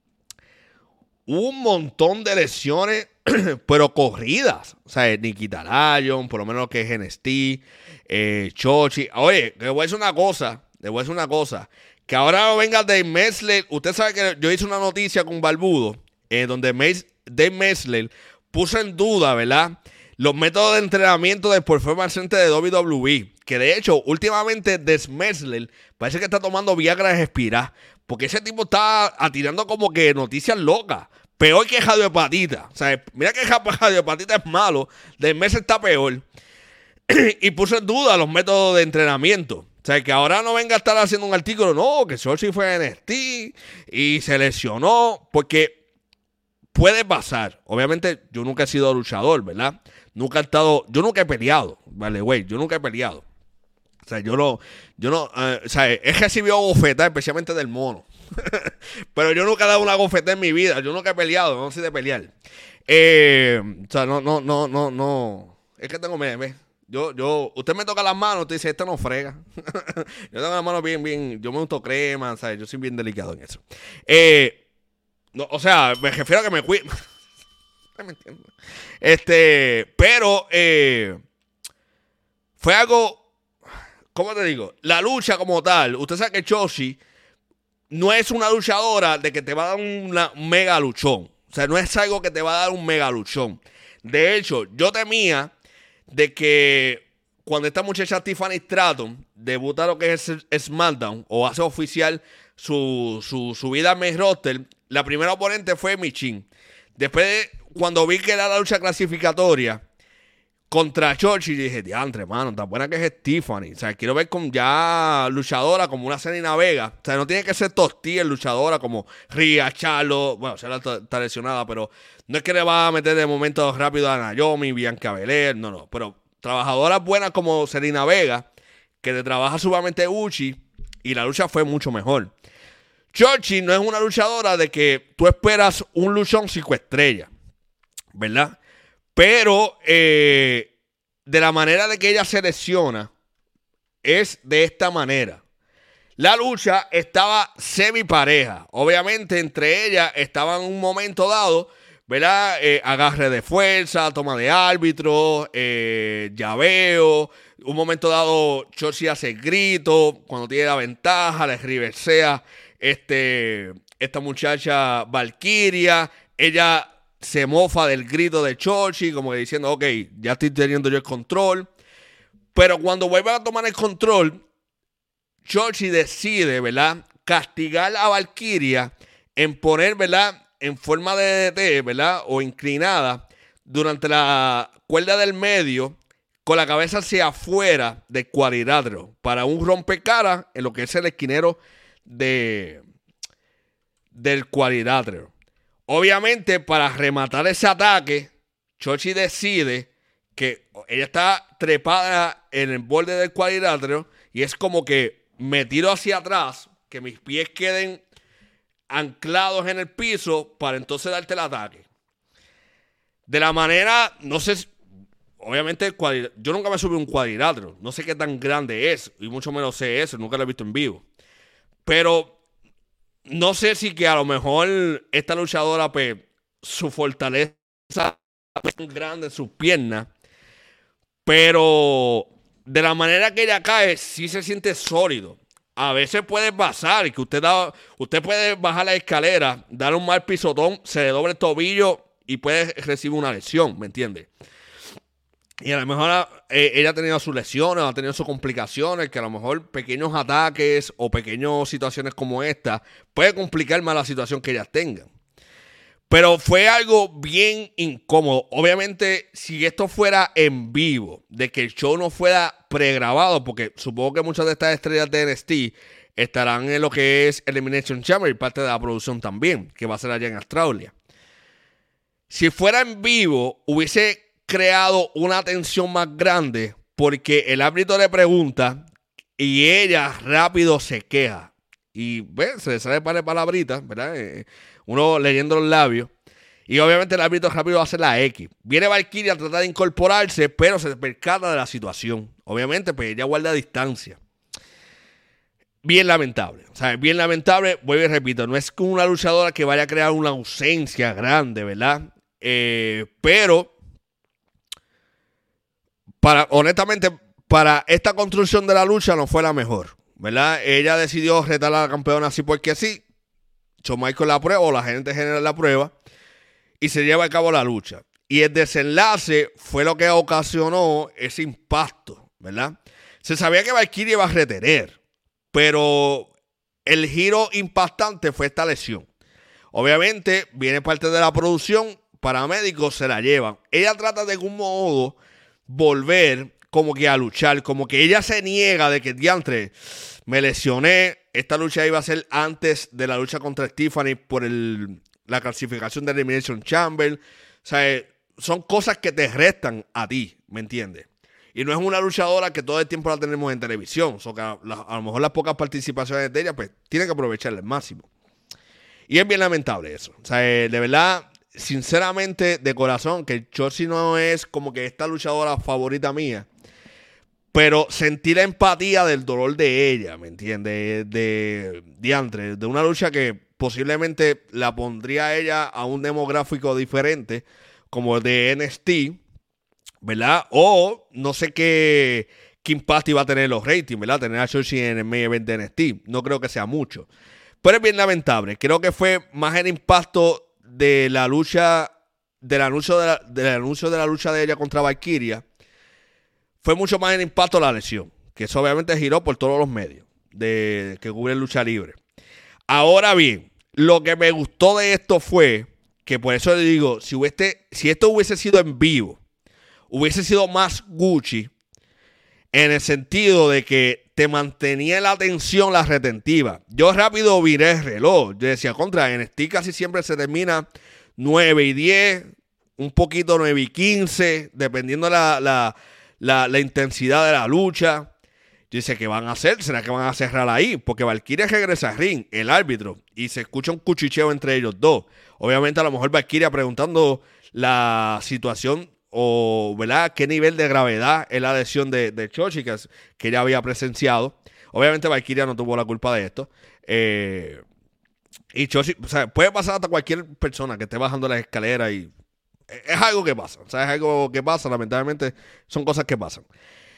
Un montón de lesiones, pero corridas. O sea, Nikita Lyon, por lo menos que es N X T, eh, Chochi. Oye, le voy a decir una cosa, le voy a decir una cosa. Que ahora no venga Dave Mesler. Usted sabe que yo hice una noticia con Barbudo, eh, donde Mes, Dave Mesler puso en duda, ¿verdad?, los métodos de entrenamiento del Performance Center de W W E. Que de hecho, últimamente, Dave Mesler parece que está tomando Viagra Respira. Porque ese tipo está atirando como que noticias locas. Peor que radiohepatita. O sea, mira que radiohepatita es malo. Dave Mesler está peor. Y puso en duda los métodos de entrenamiento. O sea, que ahora no venga a estar haciendo un artículo. No, que Shotzi fue a N X T y se lesionó. Porque puede pasar. Obviamente, yo nunca he sido luchador, ¿verdad? Nunca he estado... Yo nunca he peleado. Vale, güey. Yo nunca he peleado. O sea, yo no... Yo no... Uh, o sea, he recibido bofetas, especialmente del mono. Pero yo nunca he dado una bofetada en mi vida. Yo nunca he peleado. No sé de pelear. Eh, o sea, no, no, no, no, no. Es que tengo meme. Yo, yo... Usted me toca las manos, usted dice, este no frega. Yo tengo las manos bien, bien... Yo me unto crema, o sea, yo soy bien delicado en eso. Eh... No, o sea, me refiero a que me cuide. Me entiendo. Este, pero eh, fue algo, ¿cómo te digo? La lucha como tal, usted sabe que Shotzi no es una luchadora de que te va a dar una, un mega luchón. O sea, no es algo que te va a dar un mega luchón. De hecho, yo temía de que cuando esta muchacha Tiffany Stratton debuta lo que es SmackDown o hace oficial su, su, su vida en main roster, la primera oponente fue Michin. Después, de, cuando vi que era la lucha clasificatoria contra Shotzi, dije, diantre, mano, tan buena que es Tiffany. O sea, quiero ver con ya luchadora como una Zelina Vega. O sea, no tiene que ser Tosti el luchadora como Rhea, Charlotte. Bueno, Charlotte está lesionada, pero no es que le va a meter de momento rápido a Naomi, Bianca Belair, no, no. Pero trabajadoras buenas como Zelina Vega, que te trabaja sumamente Uchi, y la lucha fue mucho mejor. Shotzi no es una luchadora de que tú esperas un luchón cinco estrellas, ¿verdad? Pero eh, de la manera de que ella se lesiona es de esta manera. La lucha estaba semi-pareja. Obviamente entre ellas estaban en un momento dado, ¿verdad? Eh, agarre de fuerza, toma de árbitro, eh, llaveo. Un momento dado Shotzi hace grito. Cuando tiene la ventaja, le reversea este, esta muchacha Valkyria. Ella se mofa del grito de Shotzi, como que diciendo, ok, ya estoy teniendo yo el control. Pero cuando vuelve a tomar el control, Shotzi decide, ¿verdad?, castigar a Valkyria en poner, ¿verdad?, en forma de D T, ¿verdad?, o inclinada durante la cuerda del medio, con la cabeza hacia afuera del cuadrilátero, para un rompecaras en lo que es el esquinero de, del cuadrilátero. Obviamente, para rematar ese ataque, Shotzi decide que ella está trepada en el borde del cuadrilátero y es como que me tiro hacia atrás, que mis pies queden anclados en el piso para entonces darte el ataque. De la manera, no sé, obviamente yo nunca me subí a un cuadrilátero, no sé qué tan grande es, y mucho menos sé eso, nunca lo he visto en vivo. Pero no sé si que a lo mejor esta luchadora, pues, su fortaleza es tan grande en sus piernas, pero de la manera que ella cae, sí se siente sólido. A veces puede pasar que usted da, usted puede bajar la escalera, dar un mal pisotón, se le doble el tobillo y puede recibir una lesión, ¿me entiende? Y a lo mejor eh, ella ha tenido sus lesiones, ha tenido sus complicaciones, que a lo mejor pequeños ataques o pequeñas situaciones como esta puede complicar más la situación que ellas tengan. Pero fue algo bien incómodo. Obviamente, si esto fuera en vivo, de que el show no fuera pregrabado, porque supongo que muchas de estas estrellas de N X T estarán en lo que es Elimination Chamber y parte de la producción también, que va a ser allá en Australia. Si fuera en vivo, hubiese creado una tensión más grande, porque el árbitro le pregunta y ella rápido se queja. Y ¿ves? Se le sale para palabritas, ¿verdad? Eh, uno leyendo los labios. Y obviamente el árbitro rápido hace la X. Viene Valkyria a tratar de incorporarse, pero se percata de la situación. Obviamente, pues ella guarda distancia. bien lamentable. O sea, bien lamentable, vuelvo y repito, no es como una luchadora que vaya a crear una ausencia grande, ¿verdad? Eh, pero, para, honestamente, para esta construcción de la lucha no fue la mejor, ¿verdad? Ella decidió retar a la campeona así porque sí. Shawn Michaels la prueba o la gente general la prueba y se lleva a cabo la lucha. Y el desenlace fue lo que ocasionó ese impacto, ¿verdad? Se sabía que Valkyria iba a retener, pero el giro impactante fue esta lesión. Obviamente, viene parte de la producción, paramédicos se la llevan. Ella trata de algún modo volver como que a luchar, como que ella se niega de que diantre, me lesioné. Esta lucha iba a ser antes de la lucha contra Stephanie por el, la clasificación de Elimination Chamber. O sea, son cosas que te restan a ti, ¿me entiendes? Y no es una luchadora que todo el tiempo la tenemos en televisión. O sea, que a, a lo mejor las pocas participaciones de ella, pues, tiene que aprovecharla al máximo. Y es bien lamentable eso. O sea, de verdad, sinceramente, de corazón, que Shotzi no es como que esta luchadora favorita mía. Pero sentí la empatía del dolor de ella, ¿me entiendes? De diantre, de una lucha que posiblemente la pondría a ella a un demográfico diferente, como el de N X T, ¿verdad? O no sé qué, qué impacto iba a tener los ratings, ¿verdad? Tener a Shotzi en el main event de N X T. No creo que sea mucho. Pero es bien lamentable. Creo que fue más el impacto de la lucha, del anuncio de la, del anuncio de la lucha de ella contra Valkyria. Fue mucho más el impacto de la lesión, que eso obviamente giró por todos los medios de, que cubren lucha libre. Ahora bien, lo que me gustó de esto fue que, por eso le digo, si, hubiese, si esto hubiese sido en vivo, hubiese sido más Gucci, en el sentido de que te mantenía la atención, la retentiva. Yo rápido viré el reloj. Yo decía, contra, en N X T casi siempre se termina nueve y diez, un poquito nueve y quince, dependiendo la... la La, la intensidad de la lucha. Yo dice, ¿qué van a hacer? ¿Será que van a cerrar ahí? Porque Valkyria regresa al ring, el árbitro, y se escucha un cuchicheo entre ellos dos. Obviamente a lo mejor Valkyria preguntando la situación o, ¿verdad?, qué nivel de gravedad es la lesión de, de Shotzi que, que ella había presenciado. Obviamente Valkyria no tuvo la culpa de esto. Eh, y Shotzi, o sea, puede pasar hasta cualquier persona que esté bajando las escaleras y es algo que pasa, o sea, es algo que pasa, lamentablemente son cosas que pasan.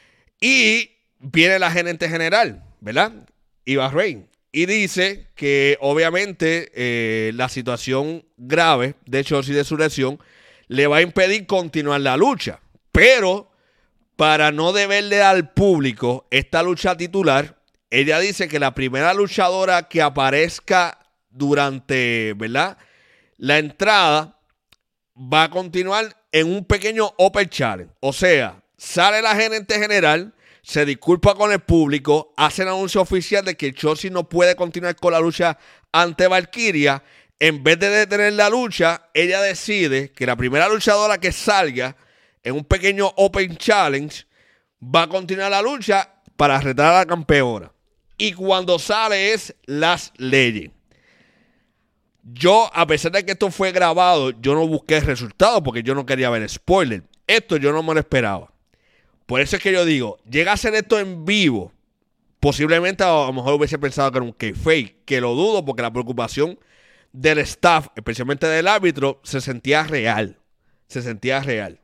Y viene la gerente general, ¿verdad? Eva Rain, y dice que obviamente eh, la situación grave de Shotzi de su lesión le va a impedir continuar la lucha, pero para no deberle al público esta lucha titular, ella dice que la primera luchadora que aparezca durante, ¿verdad?, la entrada va a continuar en un pequeño Open Challenge. O sea, sale la gerente general, se disculpa con el público, hace el anuncio oficial de que Shotzi no puede continuar con la lucha ante Valkyria. En vez de detener la lucha, ella decide que la primera luchadora que salga en un pequeño Open Challenge va a continuar la lucha para retar a la campeona. Y cuando sale es Lash Legend. Yo, a pesar de que esto fue grabado, yo no busqué resultados porque yo no quería ver spoiler. Esto yo no me lo esperaba. Por eso es que yo digo, llega a ser esto en vivo, posiblemente a lo mejor hubiese pensado que era un kayfabe, que lo dudo porque la preocupación del staff, especialmente del árbitro, se sentía real. Se sentía real.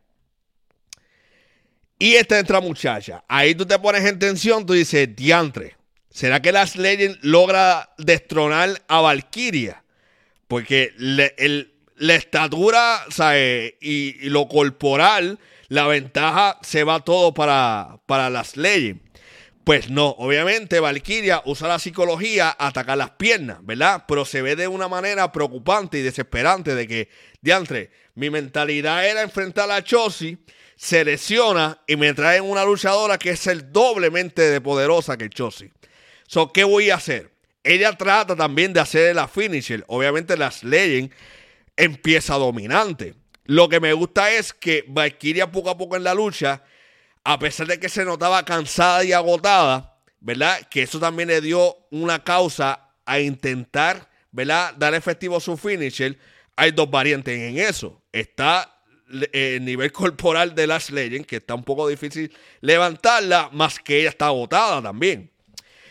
Y esta entra muchacha. Ahí tú te pones en tensión, tú dices, diantre, ¿será que Lash Legend logra destronar a Valkyria? Porque le, el, la estatura, ¿sabe?, y, y lo corporal, la ventaja se va todo para, para Lash Legend. Pues no, obviamente Valkyria usa la psicología a atacar las piernas, ¿verdad? Pero se ve de una manera preocupante y desesperante de que, diantre, mi mentalidad era enfrentar a Shotzi, se lesiona y me traen una luchadora que es el doblemente de poderosa que Shotzi. So, ¿qué voy a hacer? Ella trata también de hacer la finisher. Obviamente Lash Legend empieza dominante. Lo que me gusta es que Valkyria poco a poco en la lucha, a pesar de que se notaba cansada y agotada, ¿verdad?, que eso también le dio una causa a intentar, ¿verdad?, dar efectivo su finisher. Hay dos variantes en eso. Está el nivel corporal de Lash Legend, que está un poco difícil levantarla, más que ella está agotada también.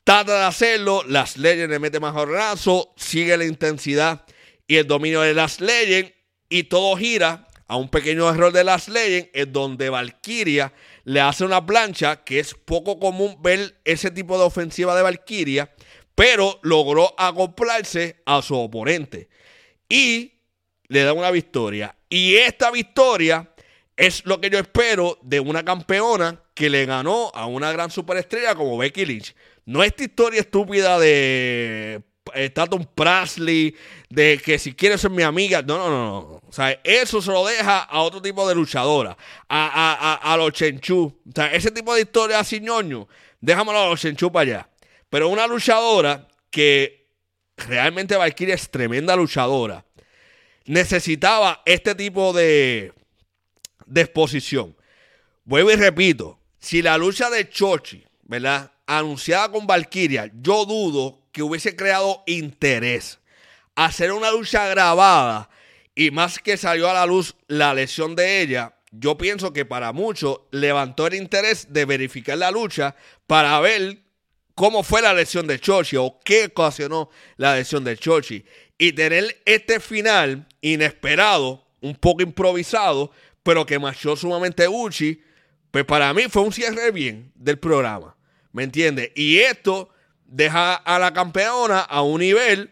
trata de hacerlo, Lash Legend le mete más jornazo, sigue la intensidad y el dominio de Lash Legend y todo gira a un pequeño error de Lash Legend en donde Valkyria le hace una plancha, que es poco común ver ese tipo de ofensiva de Valkyria, pero logró acoplarse a su oponente y le da una victoria. Y esta victoria es lo que yo espero de una campeona que le ganó a una gran superestrella como Becky Lynch. No esta historia estúpida de eh, Tatum Presley, de que si quieres ser mi amiga. No, no, no, no. O sea, eso se lo deja a otro tipo de luchadora. A, a, a, a los Chenchu. O sea, ese tipo de historia así ñoño, déjamelo a los Chenchu para allá. Pero una luchadora que realmente Valkyria es tremenda luchadora, necesitaba este tipo de, de exposición. Vuelvo y repito, si la lucha de Shotzi, ¿verdad?, anunciada con Valkyria, yo dudo que hubiese creado interés. Hacer una lucha grabada y más que salió a la luz la lesión de ella, yo pienso que para muchos levantó el interés de verificar la lucha para ver cómo fue la lesión de Shotzi o qué ocasionó la lesión de Shotzi. Y tener este final inesperado, un poco improvisado, pero que marchó sumamente Uchi, pues para mí fue un cierre bien del programa. ¿Me entiendes? Y esto deja a la campeona a un nivel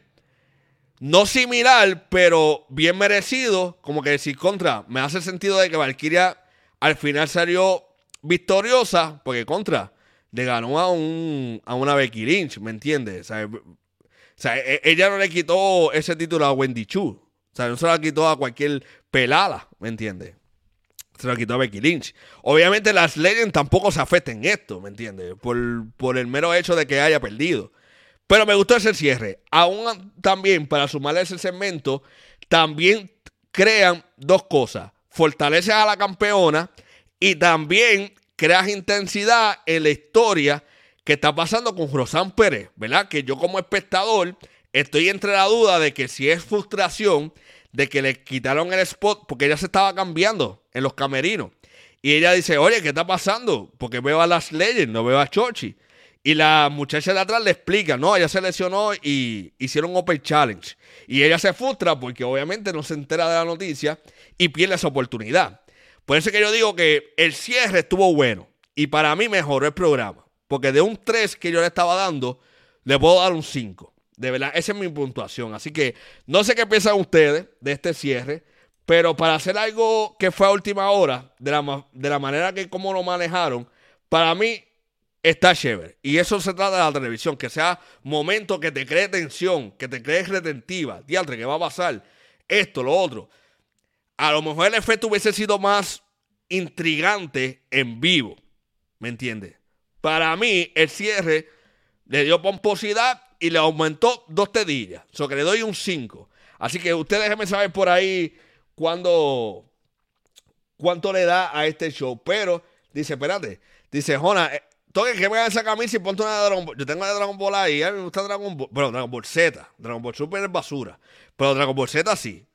no similar, pero bien merecido. Como que decir, contra, me hace sentido de que Valkyria al final salió victoriosa, porque contra, le ganó a, un, a una Becky Lynch, ¿me entiendes? O sea, o sea, ella no le quitó ese título a Wendy Chu. O sea, no se la quitó a cualquier pelada, ¿me entiendes? Se la quitó a Becky Lynch. Obviamente las Legends tampoco se afecten en esto, ¿me entiendes? Por, por el mero hecho de que haya perdido. Pero me gustó ese cierre. Aún también, para sumarle ese segmento, también crean dos cosas. Fortaleces a la campeona y también creas intensidad en la historia que está pasando con Roxanne Pérez, ¿verdad? Que yo como espectador estoy entre la duda de que si es frustración de que le quitaron el spot porque ella se estaba cambiando en los camerinos. Y ella dice, oye, ¿qué está pasando? Porque veo a Lash Legend, no veo a Shotzi. Y la muchacha de atrás le explica, no, ella se lesionó y hicieron un Open Challenge. Y ella se frustra porque obviamente no se entera de la noticia y pierde esa oportunidad. Por eso es que yo digo que el cierre estuvo bueno. Y para mí mejoró el programa. Porque de un tres que yo le estaba dando, le puedo dar un cinco. De verdad, esa es mi puntuación. Así que no sé qué piensan ustedes de este cierre. Pero para hacer algo que fue a última hora, de la, de la manera que como lo manejaron, para mí está chévere. Y eso se trata de la televisión. Que sea momento que te cree tensión, que te cree retentiva. Diantre, ¿qué va a pasar? Esto, lo otro. A lo mejor el efecto hubiese sido más intrigante en vivo. ¿Me entiendes? Para mí, el cierre le dio pomposidad y le aumentó dos tedillas. O sea, que le doy un cinco. Así que ustedes déjenme saber por ahí cuándo, cuánto le da a este show. Pero, dice, espérate. Dice, Jona, eh, toque que me hagan esa camisa y ponte una de Dragon Ball. Yo tengo una de Dragon Ball ahí. A mí me gusta Dragon Ball. Bueno, Dragon Ball Z. Dragon Ball Super es basura. Pero Dragon Ball Z sí.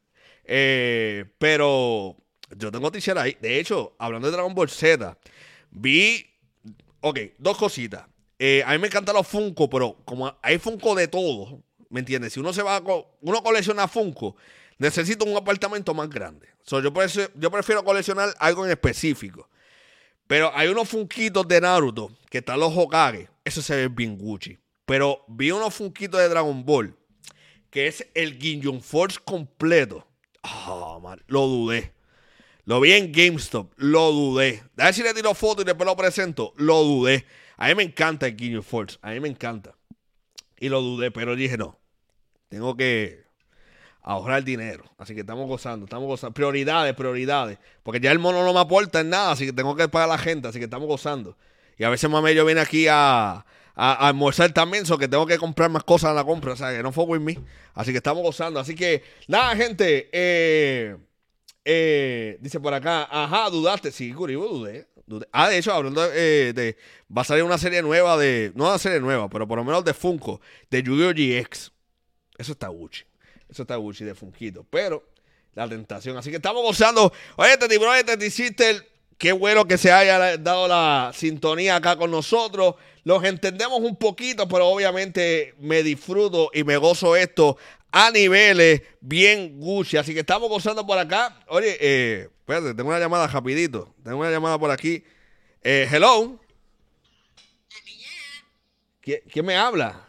Eh, pero yo tengo t-shirt ahí. De hecho, hablando de Dragon Ball Z, vi... Ok, dos cositas. Eh, a mí me encantan los Funko, pero como hay Funko de todo, ¿me entiendes? Si uno se va a co uno colecciona Funko, necesita un apartamento más grande. So, yo, eso, yo prefiero coleccionar algo en específico. Pero hay unos funquitos de Naruto, que están los Hokage. Eso se ve bien Gucci. Pero vi unos funquitos de Dragon Ball, que es el Ginyu Force completo. Oh, man, lo dudé. Lo vi en GameStop, lo dudé. A ver si le tiro foto y después lo presento. Lo dudé. A mí me encanta el Ginyu Force. A mí me encanta. Y lo dudé, pero dije no. Tengo que ahorrar dinero. Así que estamos gozando, estamos gozando. Prioridades, prioridades. Porque ya el mono no me aporta en nada, así que tengo que pagar a la gente. Así que estamos gozando. Y a veces mamá yo viene aquí a, a, a almorzar también, so que tengo que comprar más cosas en la compra. O sea, que no fue with me. Así que estamos gozando. Así que, nada, gente. Eh... Eh, dice por acá, ajá, dudaste. Sí, Curibo, dudé, dudé. Ah, de hecho, hablando de, de... Va a salir una serie nueva de... No una serie nueva, pero por lo menos de Funko. De Yu-Gi-Oh! G X. Eso está Gucci. Eso está Gucci de Funkito. Pero, la tentación. Así que estamos gozando. Oye, Teti Bro, Teti Sister. Qué bueno que se haya dado la sintonía acá con nosotros. los entendemos un poquito, pero obviamente me disfruto y me gozo esto a niveles bien Gucci. Así que estamos gozando por acá. Oye, eh, espérate, tengo una llamada rapidito. Tengo una llamada por aquí. Eh, hello. ¿Qui- ¿Quién me habla?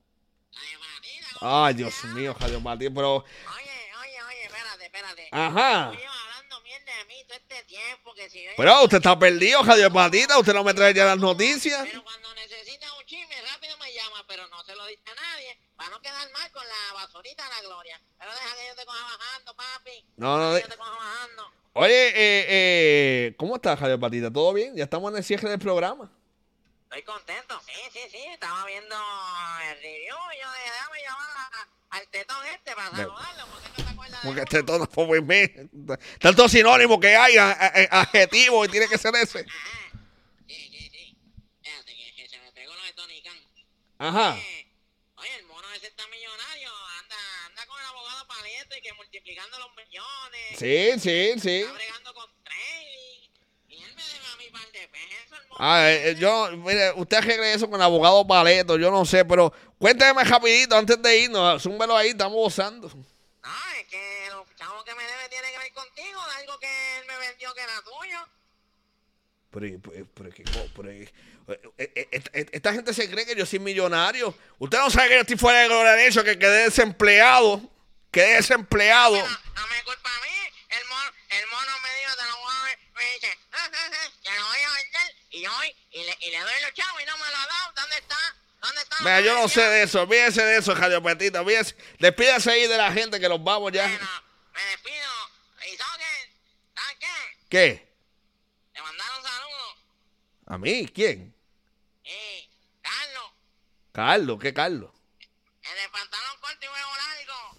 Ay, Dios mío, Radio Martín, pero... Oye, oye, oye, espérate, espérate. Ajá. Tú llevas hablando mierda de mí todo este tiempo que si yo... Pero usted está perdido, Radio Patita. Usted no me trae ya las noticias. Pero cuando necesitas un chisme, rápido me llama, pero no se lo dice a nadie, para no quedar mal con la basurita de la gloria. Pero deja que yo te coja bajando, papi. No, no, Deja de- que yo te coja bajando. Oye, eh, eh, ¿cómo estás, Radio Patita? ¿Todo bien? Ya estamos en el cierre del programa. Estoy contento, sí, sí, sí. Estaba viendo el review y yo dije, déjame llamar a- al tetón este para Ve- saludarlo, porque no te acuerdas de Porque uno. este todo fue muy bien. Tanto sinónimo que hay, a- a- adjetivo, y tiene que ser ese. Ajá. Sí, sí, sí. Espérate, que, que se me pegó lo de Tony Khan. Ajá. Oye, oye, el mono ese está millonario, anda, anda con el abogado Paleto y que multiplicando los millones. Sí, sí, sí. Está bregando con trading. Y él me debe a mí par de pesos, el mono. Ah, eh, eh, yo, mire, usted arregle eso con el abogado Paleto, yo no sé, pero cuénteme rapidito antes de irnos, zúmbelo ahí, estamos gozando. No, es que los chavos que me debe tiene que ver contigo, de algo que él me vendió que era tuyo. Pero, pero, pero, ¿qué co- pero, eh, eh, eh, eh, esta gente se cree que yo soy millonario. Usted no sabe que yo estoy fuera de Gloria de hecho, que quedé desempleado. Quedé desempleado. No, no me culpa a mí. El mono, el mono me dijo, te lo voy a ver. Me dice, "Ja, ja, ja, que lo voy a vender. Y yo voy y le, y le doy los chavos y no me lo ha dado. ¿Dónde está? ¿Dónde está? Mira, yo no sé de eso. Olvídese de eso, Radio Petita. Olvídese. Despídase ahí de la gente que los vamos ya. Bueno, me despido. ¿Y sabes qué? ¿Sabes qué? ¿Qué? Le mandaron saludos. ¿A mí? ¿Quién? Eh, Carlos, Carlos. ¿Qué Carlos? el de pantalón corto y huevo largo.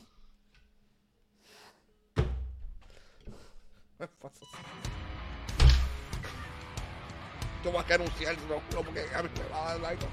Yo voy a anunciar, no, no, porque a mí me va a dar algo.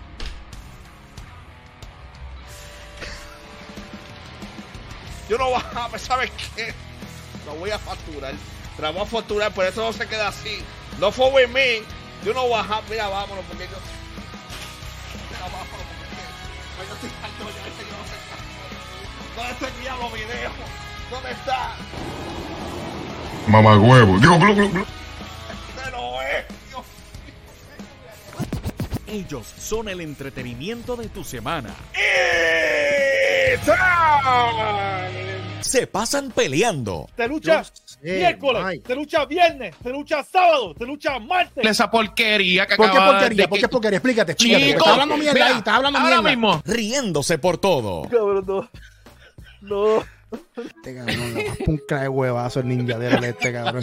Yo no voy a, ¿sabes qué? Lo voy a facturar. Te la voy a facturar, pero eso no se queda así. No fue with me. Yo no voy a, mira, vámonos, porque yo... Mira, vámonos, porque pues yo estoy harto ya, ese que no se cae. ¿Dónde está el diablo video? ¿Dónde está? Mamagüevo. Digo, glu, glu, glu. Este no es. Dios. Ellos son el entretenimiento de tu semana. It's time. Se pasan peleando, Te lucha sé, miércoles, Mike. te lucha viernes, te lucha sábado, te lucha martes. Esa porquería que ¿Por qué acaba porquería? de- ¿Por qué porquería? Explícate, explícate. porque Chico, Está hablando mierda mira, ahí, está hablando ahora mierda. mismo. riéndose por todo. Cabrón, no. No. Este cabrón, le va a puncar de huevazo el ninjadero de este cabrón.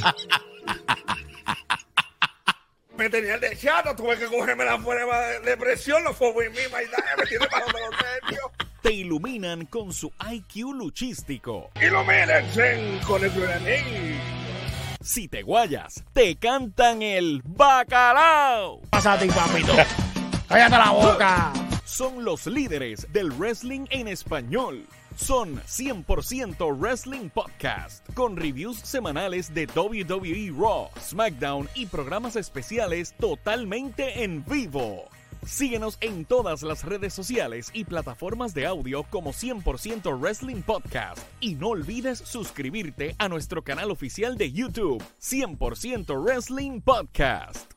Me tenía de chato, tuve que cogerme la prueba de, de presión, no fue muy misma y nada, me tiene bajo de los nervios. Te iluminan con su I Q luchístico. Y lo merecen con el Granny. Si te guayas, te cantan el bacalao. Pásate, papito. Cállate la boca. Son los líderes del wrestling en español. Son cien por ciento Wrestling Podcast, con reviews semanales de W W E Raw, SmackDown y programas especiales totalmente en vivo. Síguenos en todas las redes sociales y plataformas de audio como cien por ciento Wrestling Podcast. Y no olvides suscribirte a nuestro canal oficial de YouTube, cien por ciento Wrestling Podcast.